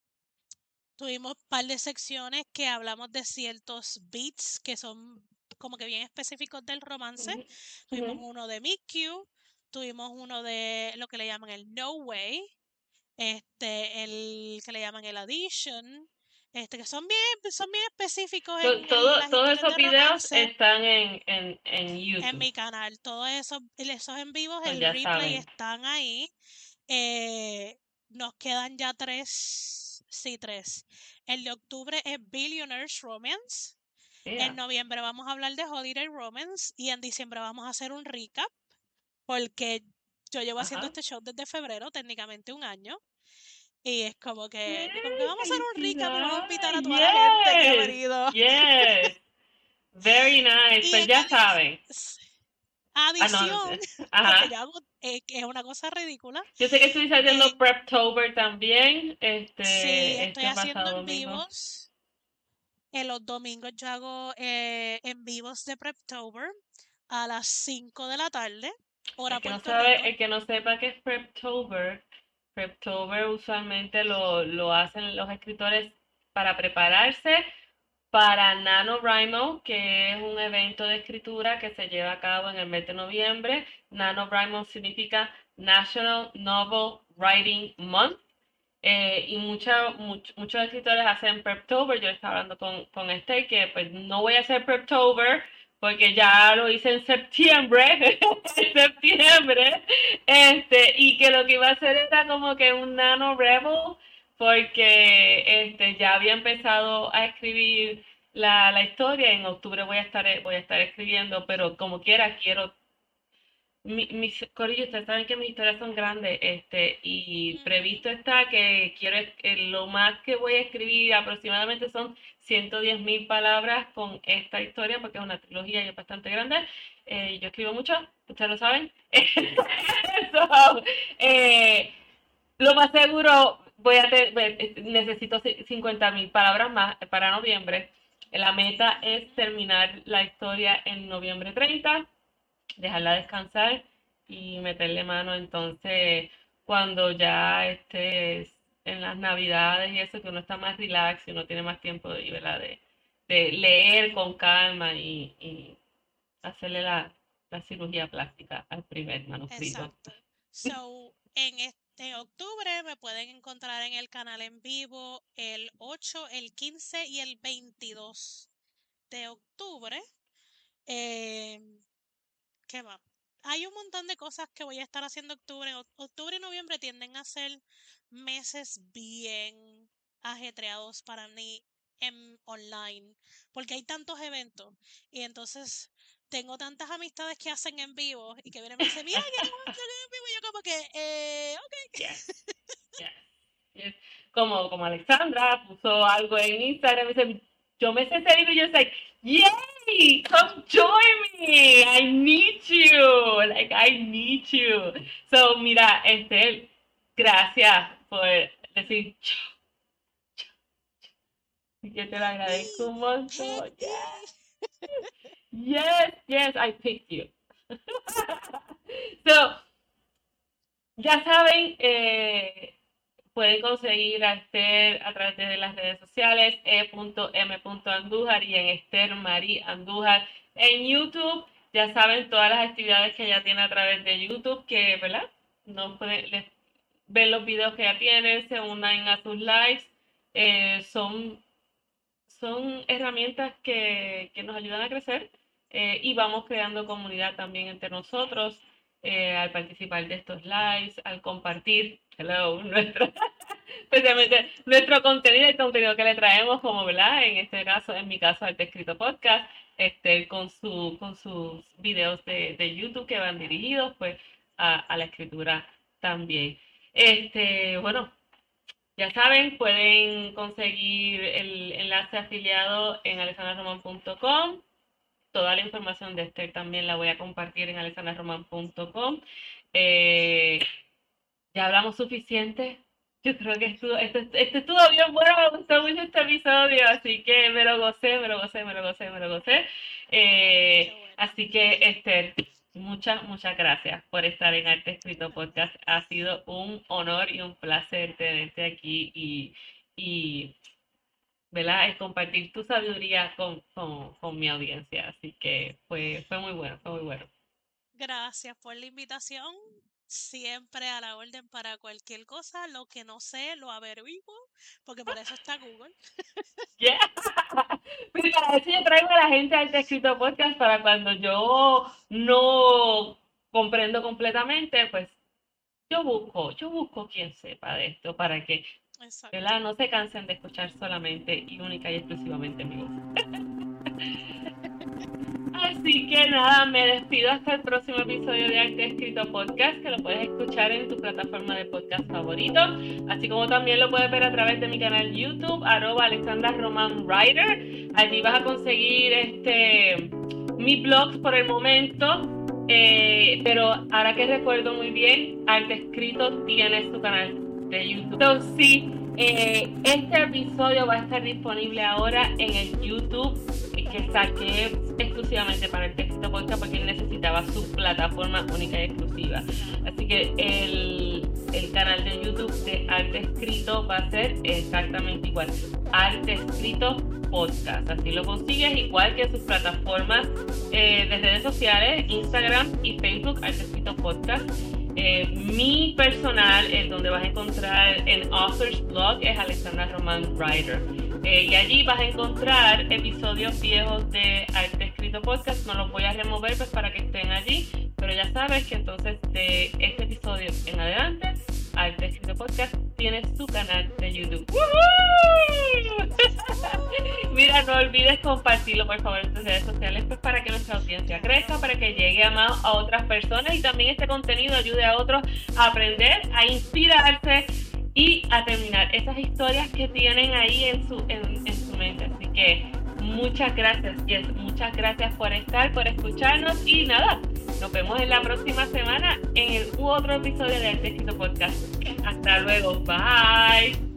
tuvimos un par de secciones que hablamos de ciertos beats que son como que bien específicos del romance.
Ujú.
Tuvimos
Ujú.
uno de Meet You, tuvimos uno de lo que le llaman el No Way, este, el que le llaman el Addition, este, que son bien, son bien específicos
To-
en, en
todo-
las
todos
historias
esos
de
videos
romance
están en, en, en
en
YouTube,
mi canal. Todos esos, esos en vivos,
pues
el
ya
replay
saben.
están ahí. Eh, nos quedan ya tres, sí, tres. El de octubre es Billionaires Romance. En
Yeah.
noviembre vamos a hablar de Holiday Romance y en diciembre vamos a hacer un recap porque yo llevo haciendo
Ajá.
este show desde febrero, técnicamente un año. Y es como que,
¡Yay!
como que vamos a hacer un recap y vamos a invitar
¡Felicidades!
a toda la gente que ha
Yes,
venido.
yes, very nice.
Y
Pues
en
ya saben.
adi-
Ah, no,
adición, porque
ajá.
yo hago, eh, que es una cosa ridícula,
Yo sé que estoy
eh,
haciendo Preptober también,
sí,
este,
estoy
este
haciendo
pasado
en
domingo.
vivos. En los domingos yo hago eh, en vivos de Preptober a las cinco de la tarde, hora
El que no
Puerto
sabe,
Rico.
el que no sepa qué es Preptober, Preptober usualmente lo, lo hacen los escritores para prepararse para NaNoWriMo, que es un evento de escritura que se lleva a cabo en el mes de noviembre. NaNoWriMo significa National Novel Writing Month. Eh, y mucha, much, muchos escritores hacen Preptober. Yo estaba hablando con, con este que pues no voy a hacer Preptober porque ya lo hice en septiembre, en septiembre, este, y que lo que iba a hacer era como que un nano rebel, porque este, ya había empezado a escribir la, la historia, en octubre voy a estar, voy a estar escribiendo, pero como quiera quiero mi, mis corillos, ustedes saben que mis historias son grandes, este, y
Ujú.
previsto está que quiero, eh, lo más que voy a escribir aproximadamente son ciento diez mil palabras con esta historia, porque es una trilogía y es bastante grande. Eh, yo escribo mucho, ustedes lo saben. So, eh, lo más seguro, voy a te- ve- necesito cincuenta mil palabras más para noviembre. La meta es
Ujú.
terminar la historia en noviembre treinta, dejarla descansar y meterle mano. Entonces, cuando ya estés en las navidades y eso, que uno está más relax y uno tiene más tiempo de, ¿verdad? de, de leer con calma y, y hacerle la, la cirugía plástica al primer manuscrito.
Exacto. So, en este octubre me pueden encontrar en el canal en vivo el ocho, el quince y el veintidós de octubre. Eh, ¿Qué más? Hay un montón de cosas que voy a estar haciendo en octubre. O- Octubre y noviembre tienden a ser meses bien ajetreados para mí en online, porque hay tantos eventos y entonces tengo tantas amistades que hacen en vivo y que vienen y me dicen, mira, queremos hacer en vivo. Y yo como que, eh, ok.
Yes, yes, yes. Como, como Alexandra puso algo en Instagram y dice, yo me sé ese libro y yo soy, yay, come join me, I need you. favor, like, I need you. So, mira, Estel, gracias por decir, yo te lo agradezco un montón. Yes, yes, yes, I picked you. So, ya saben, eh, pueden conseguir a Esther a través de las redes sociales, e punto eme punto andújar y en Esther Marie Andújar en YouTube. Ya saben todas las actividades que ella tiene a través de YouTube, que, ¿verdad? No pueden, les, ven los videos que ella tiene, se unan a sus lives. Eh, son, son herramientas que, que nos ayudan a crecer eh, y vamos creando comunidad también entre nosotros. Eh, al participar de estos lives, al compartir, hello, nuestro, especialmente nuestro contenido, el contenido que le traemos, como, ¿verdad? En este caso, en mi caso, Arte Escrito Podcast, este, con, su, con sus videos de, de YouTube que van dirigidos, pues, a, a la escritura también. Este, bueno, ya saben, pueden conseguir el enlace afiliado en alexandra roman punto com. Toda la información de Esther también la voy a compartir en alexandra roman punto com. Eh, ya hablamos suficiente. Yo creo que estuvo, este, este estuvo bien bueno, me gustó mucho este episodio, así que me lo gocé, me lo gocé, me lo gocé, me lo gocé. Eh, bueno. Así que, Esther, muchas, muchas gracias por estar en Arte Escrito Podcast. Ha sido un honor y un placer tenerte aquí y... y ¿verdad? Es compartir tu sabiduría con, con, con mi audiencia. Así que fue, fue muy bueno, fue muy bueno.
Gracias por la invitación. Siempre a la orden para cualquier cosa. Lo que no sé, lo averiguo, porque para eso está Google.
Yeah. Pues para eso yo traigo a la gente al Escrito Podcast, para cuando yo no comprendo completamente, pues yo busco, yo busco quien sepa de esto para que, ¿verdad? No se cansen de escuchar solamente y única y exclusivamente mi voz. Así que nada, me despido hasta el próximo episodio de Arte Escrito Podcast, que lo puedes escuchar en tu plataforma de podcast favorito, así como también lo puedes ver a través de mi canal YouTube, arroba Alexandra Roman Writer. Allí vas a conseguir este mi blog por el momento, eh, pero ahora que recuerdo muy bien, Arte Escrito tiene su canal de YouTube. Entonces, sí, eh, este episodio va a estar disponible ahora en el YouTube que saqué exclusivamente para el Escrito Podcast, porque él necesitaba su plataforma única y exclusiva. Así que el, el canal de YouTube de Arte Escrito va a ser exactamente igual, Arte Escrito Podcast. Así lo consigues, igual que sus plataformas eh, de redes sociales, Instagram y Facebook, Arte Escrito Podcast. Eh, mi personal, es donde vas a encontrar en Author's Blog, es Alexandra Roman Writer. Eh, y allí vas a encontrar episodios viejos de Arte Escrito Podcast. No los voy a remover pues para que estén allí, pero ya sabes que entonces de este episodio en adelante, Arte Escrito Podcast tiene su canal de YouTube. Mira, no olvides compartirlo por favor en tus redes sociales, pues para que nuestra audiencia crezca, para que llegue a más a otras personas y también este contenido ayude a otros a aprender, a inspirarse y a terminar esas historias que tienen ahí en su, en, en su mente. Así que muchas gracias, Jess, muchas gracias por estar, por escucharnos y nada, nos vemos en la próxima semana en el u otro episodio de Arte Escrito Podcast. Hasta luego, bye.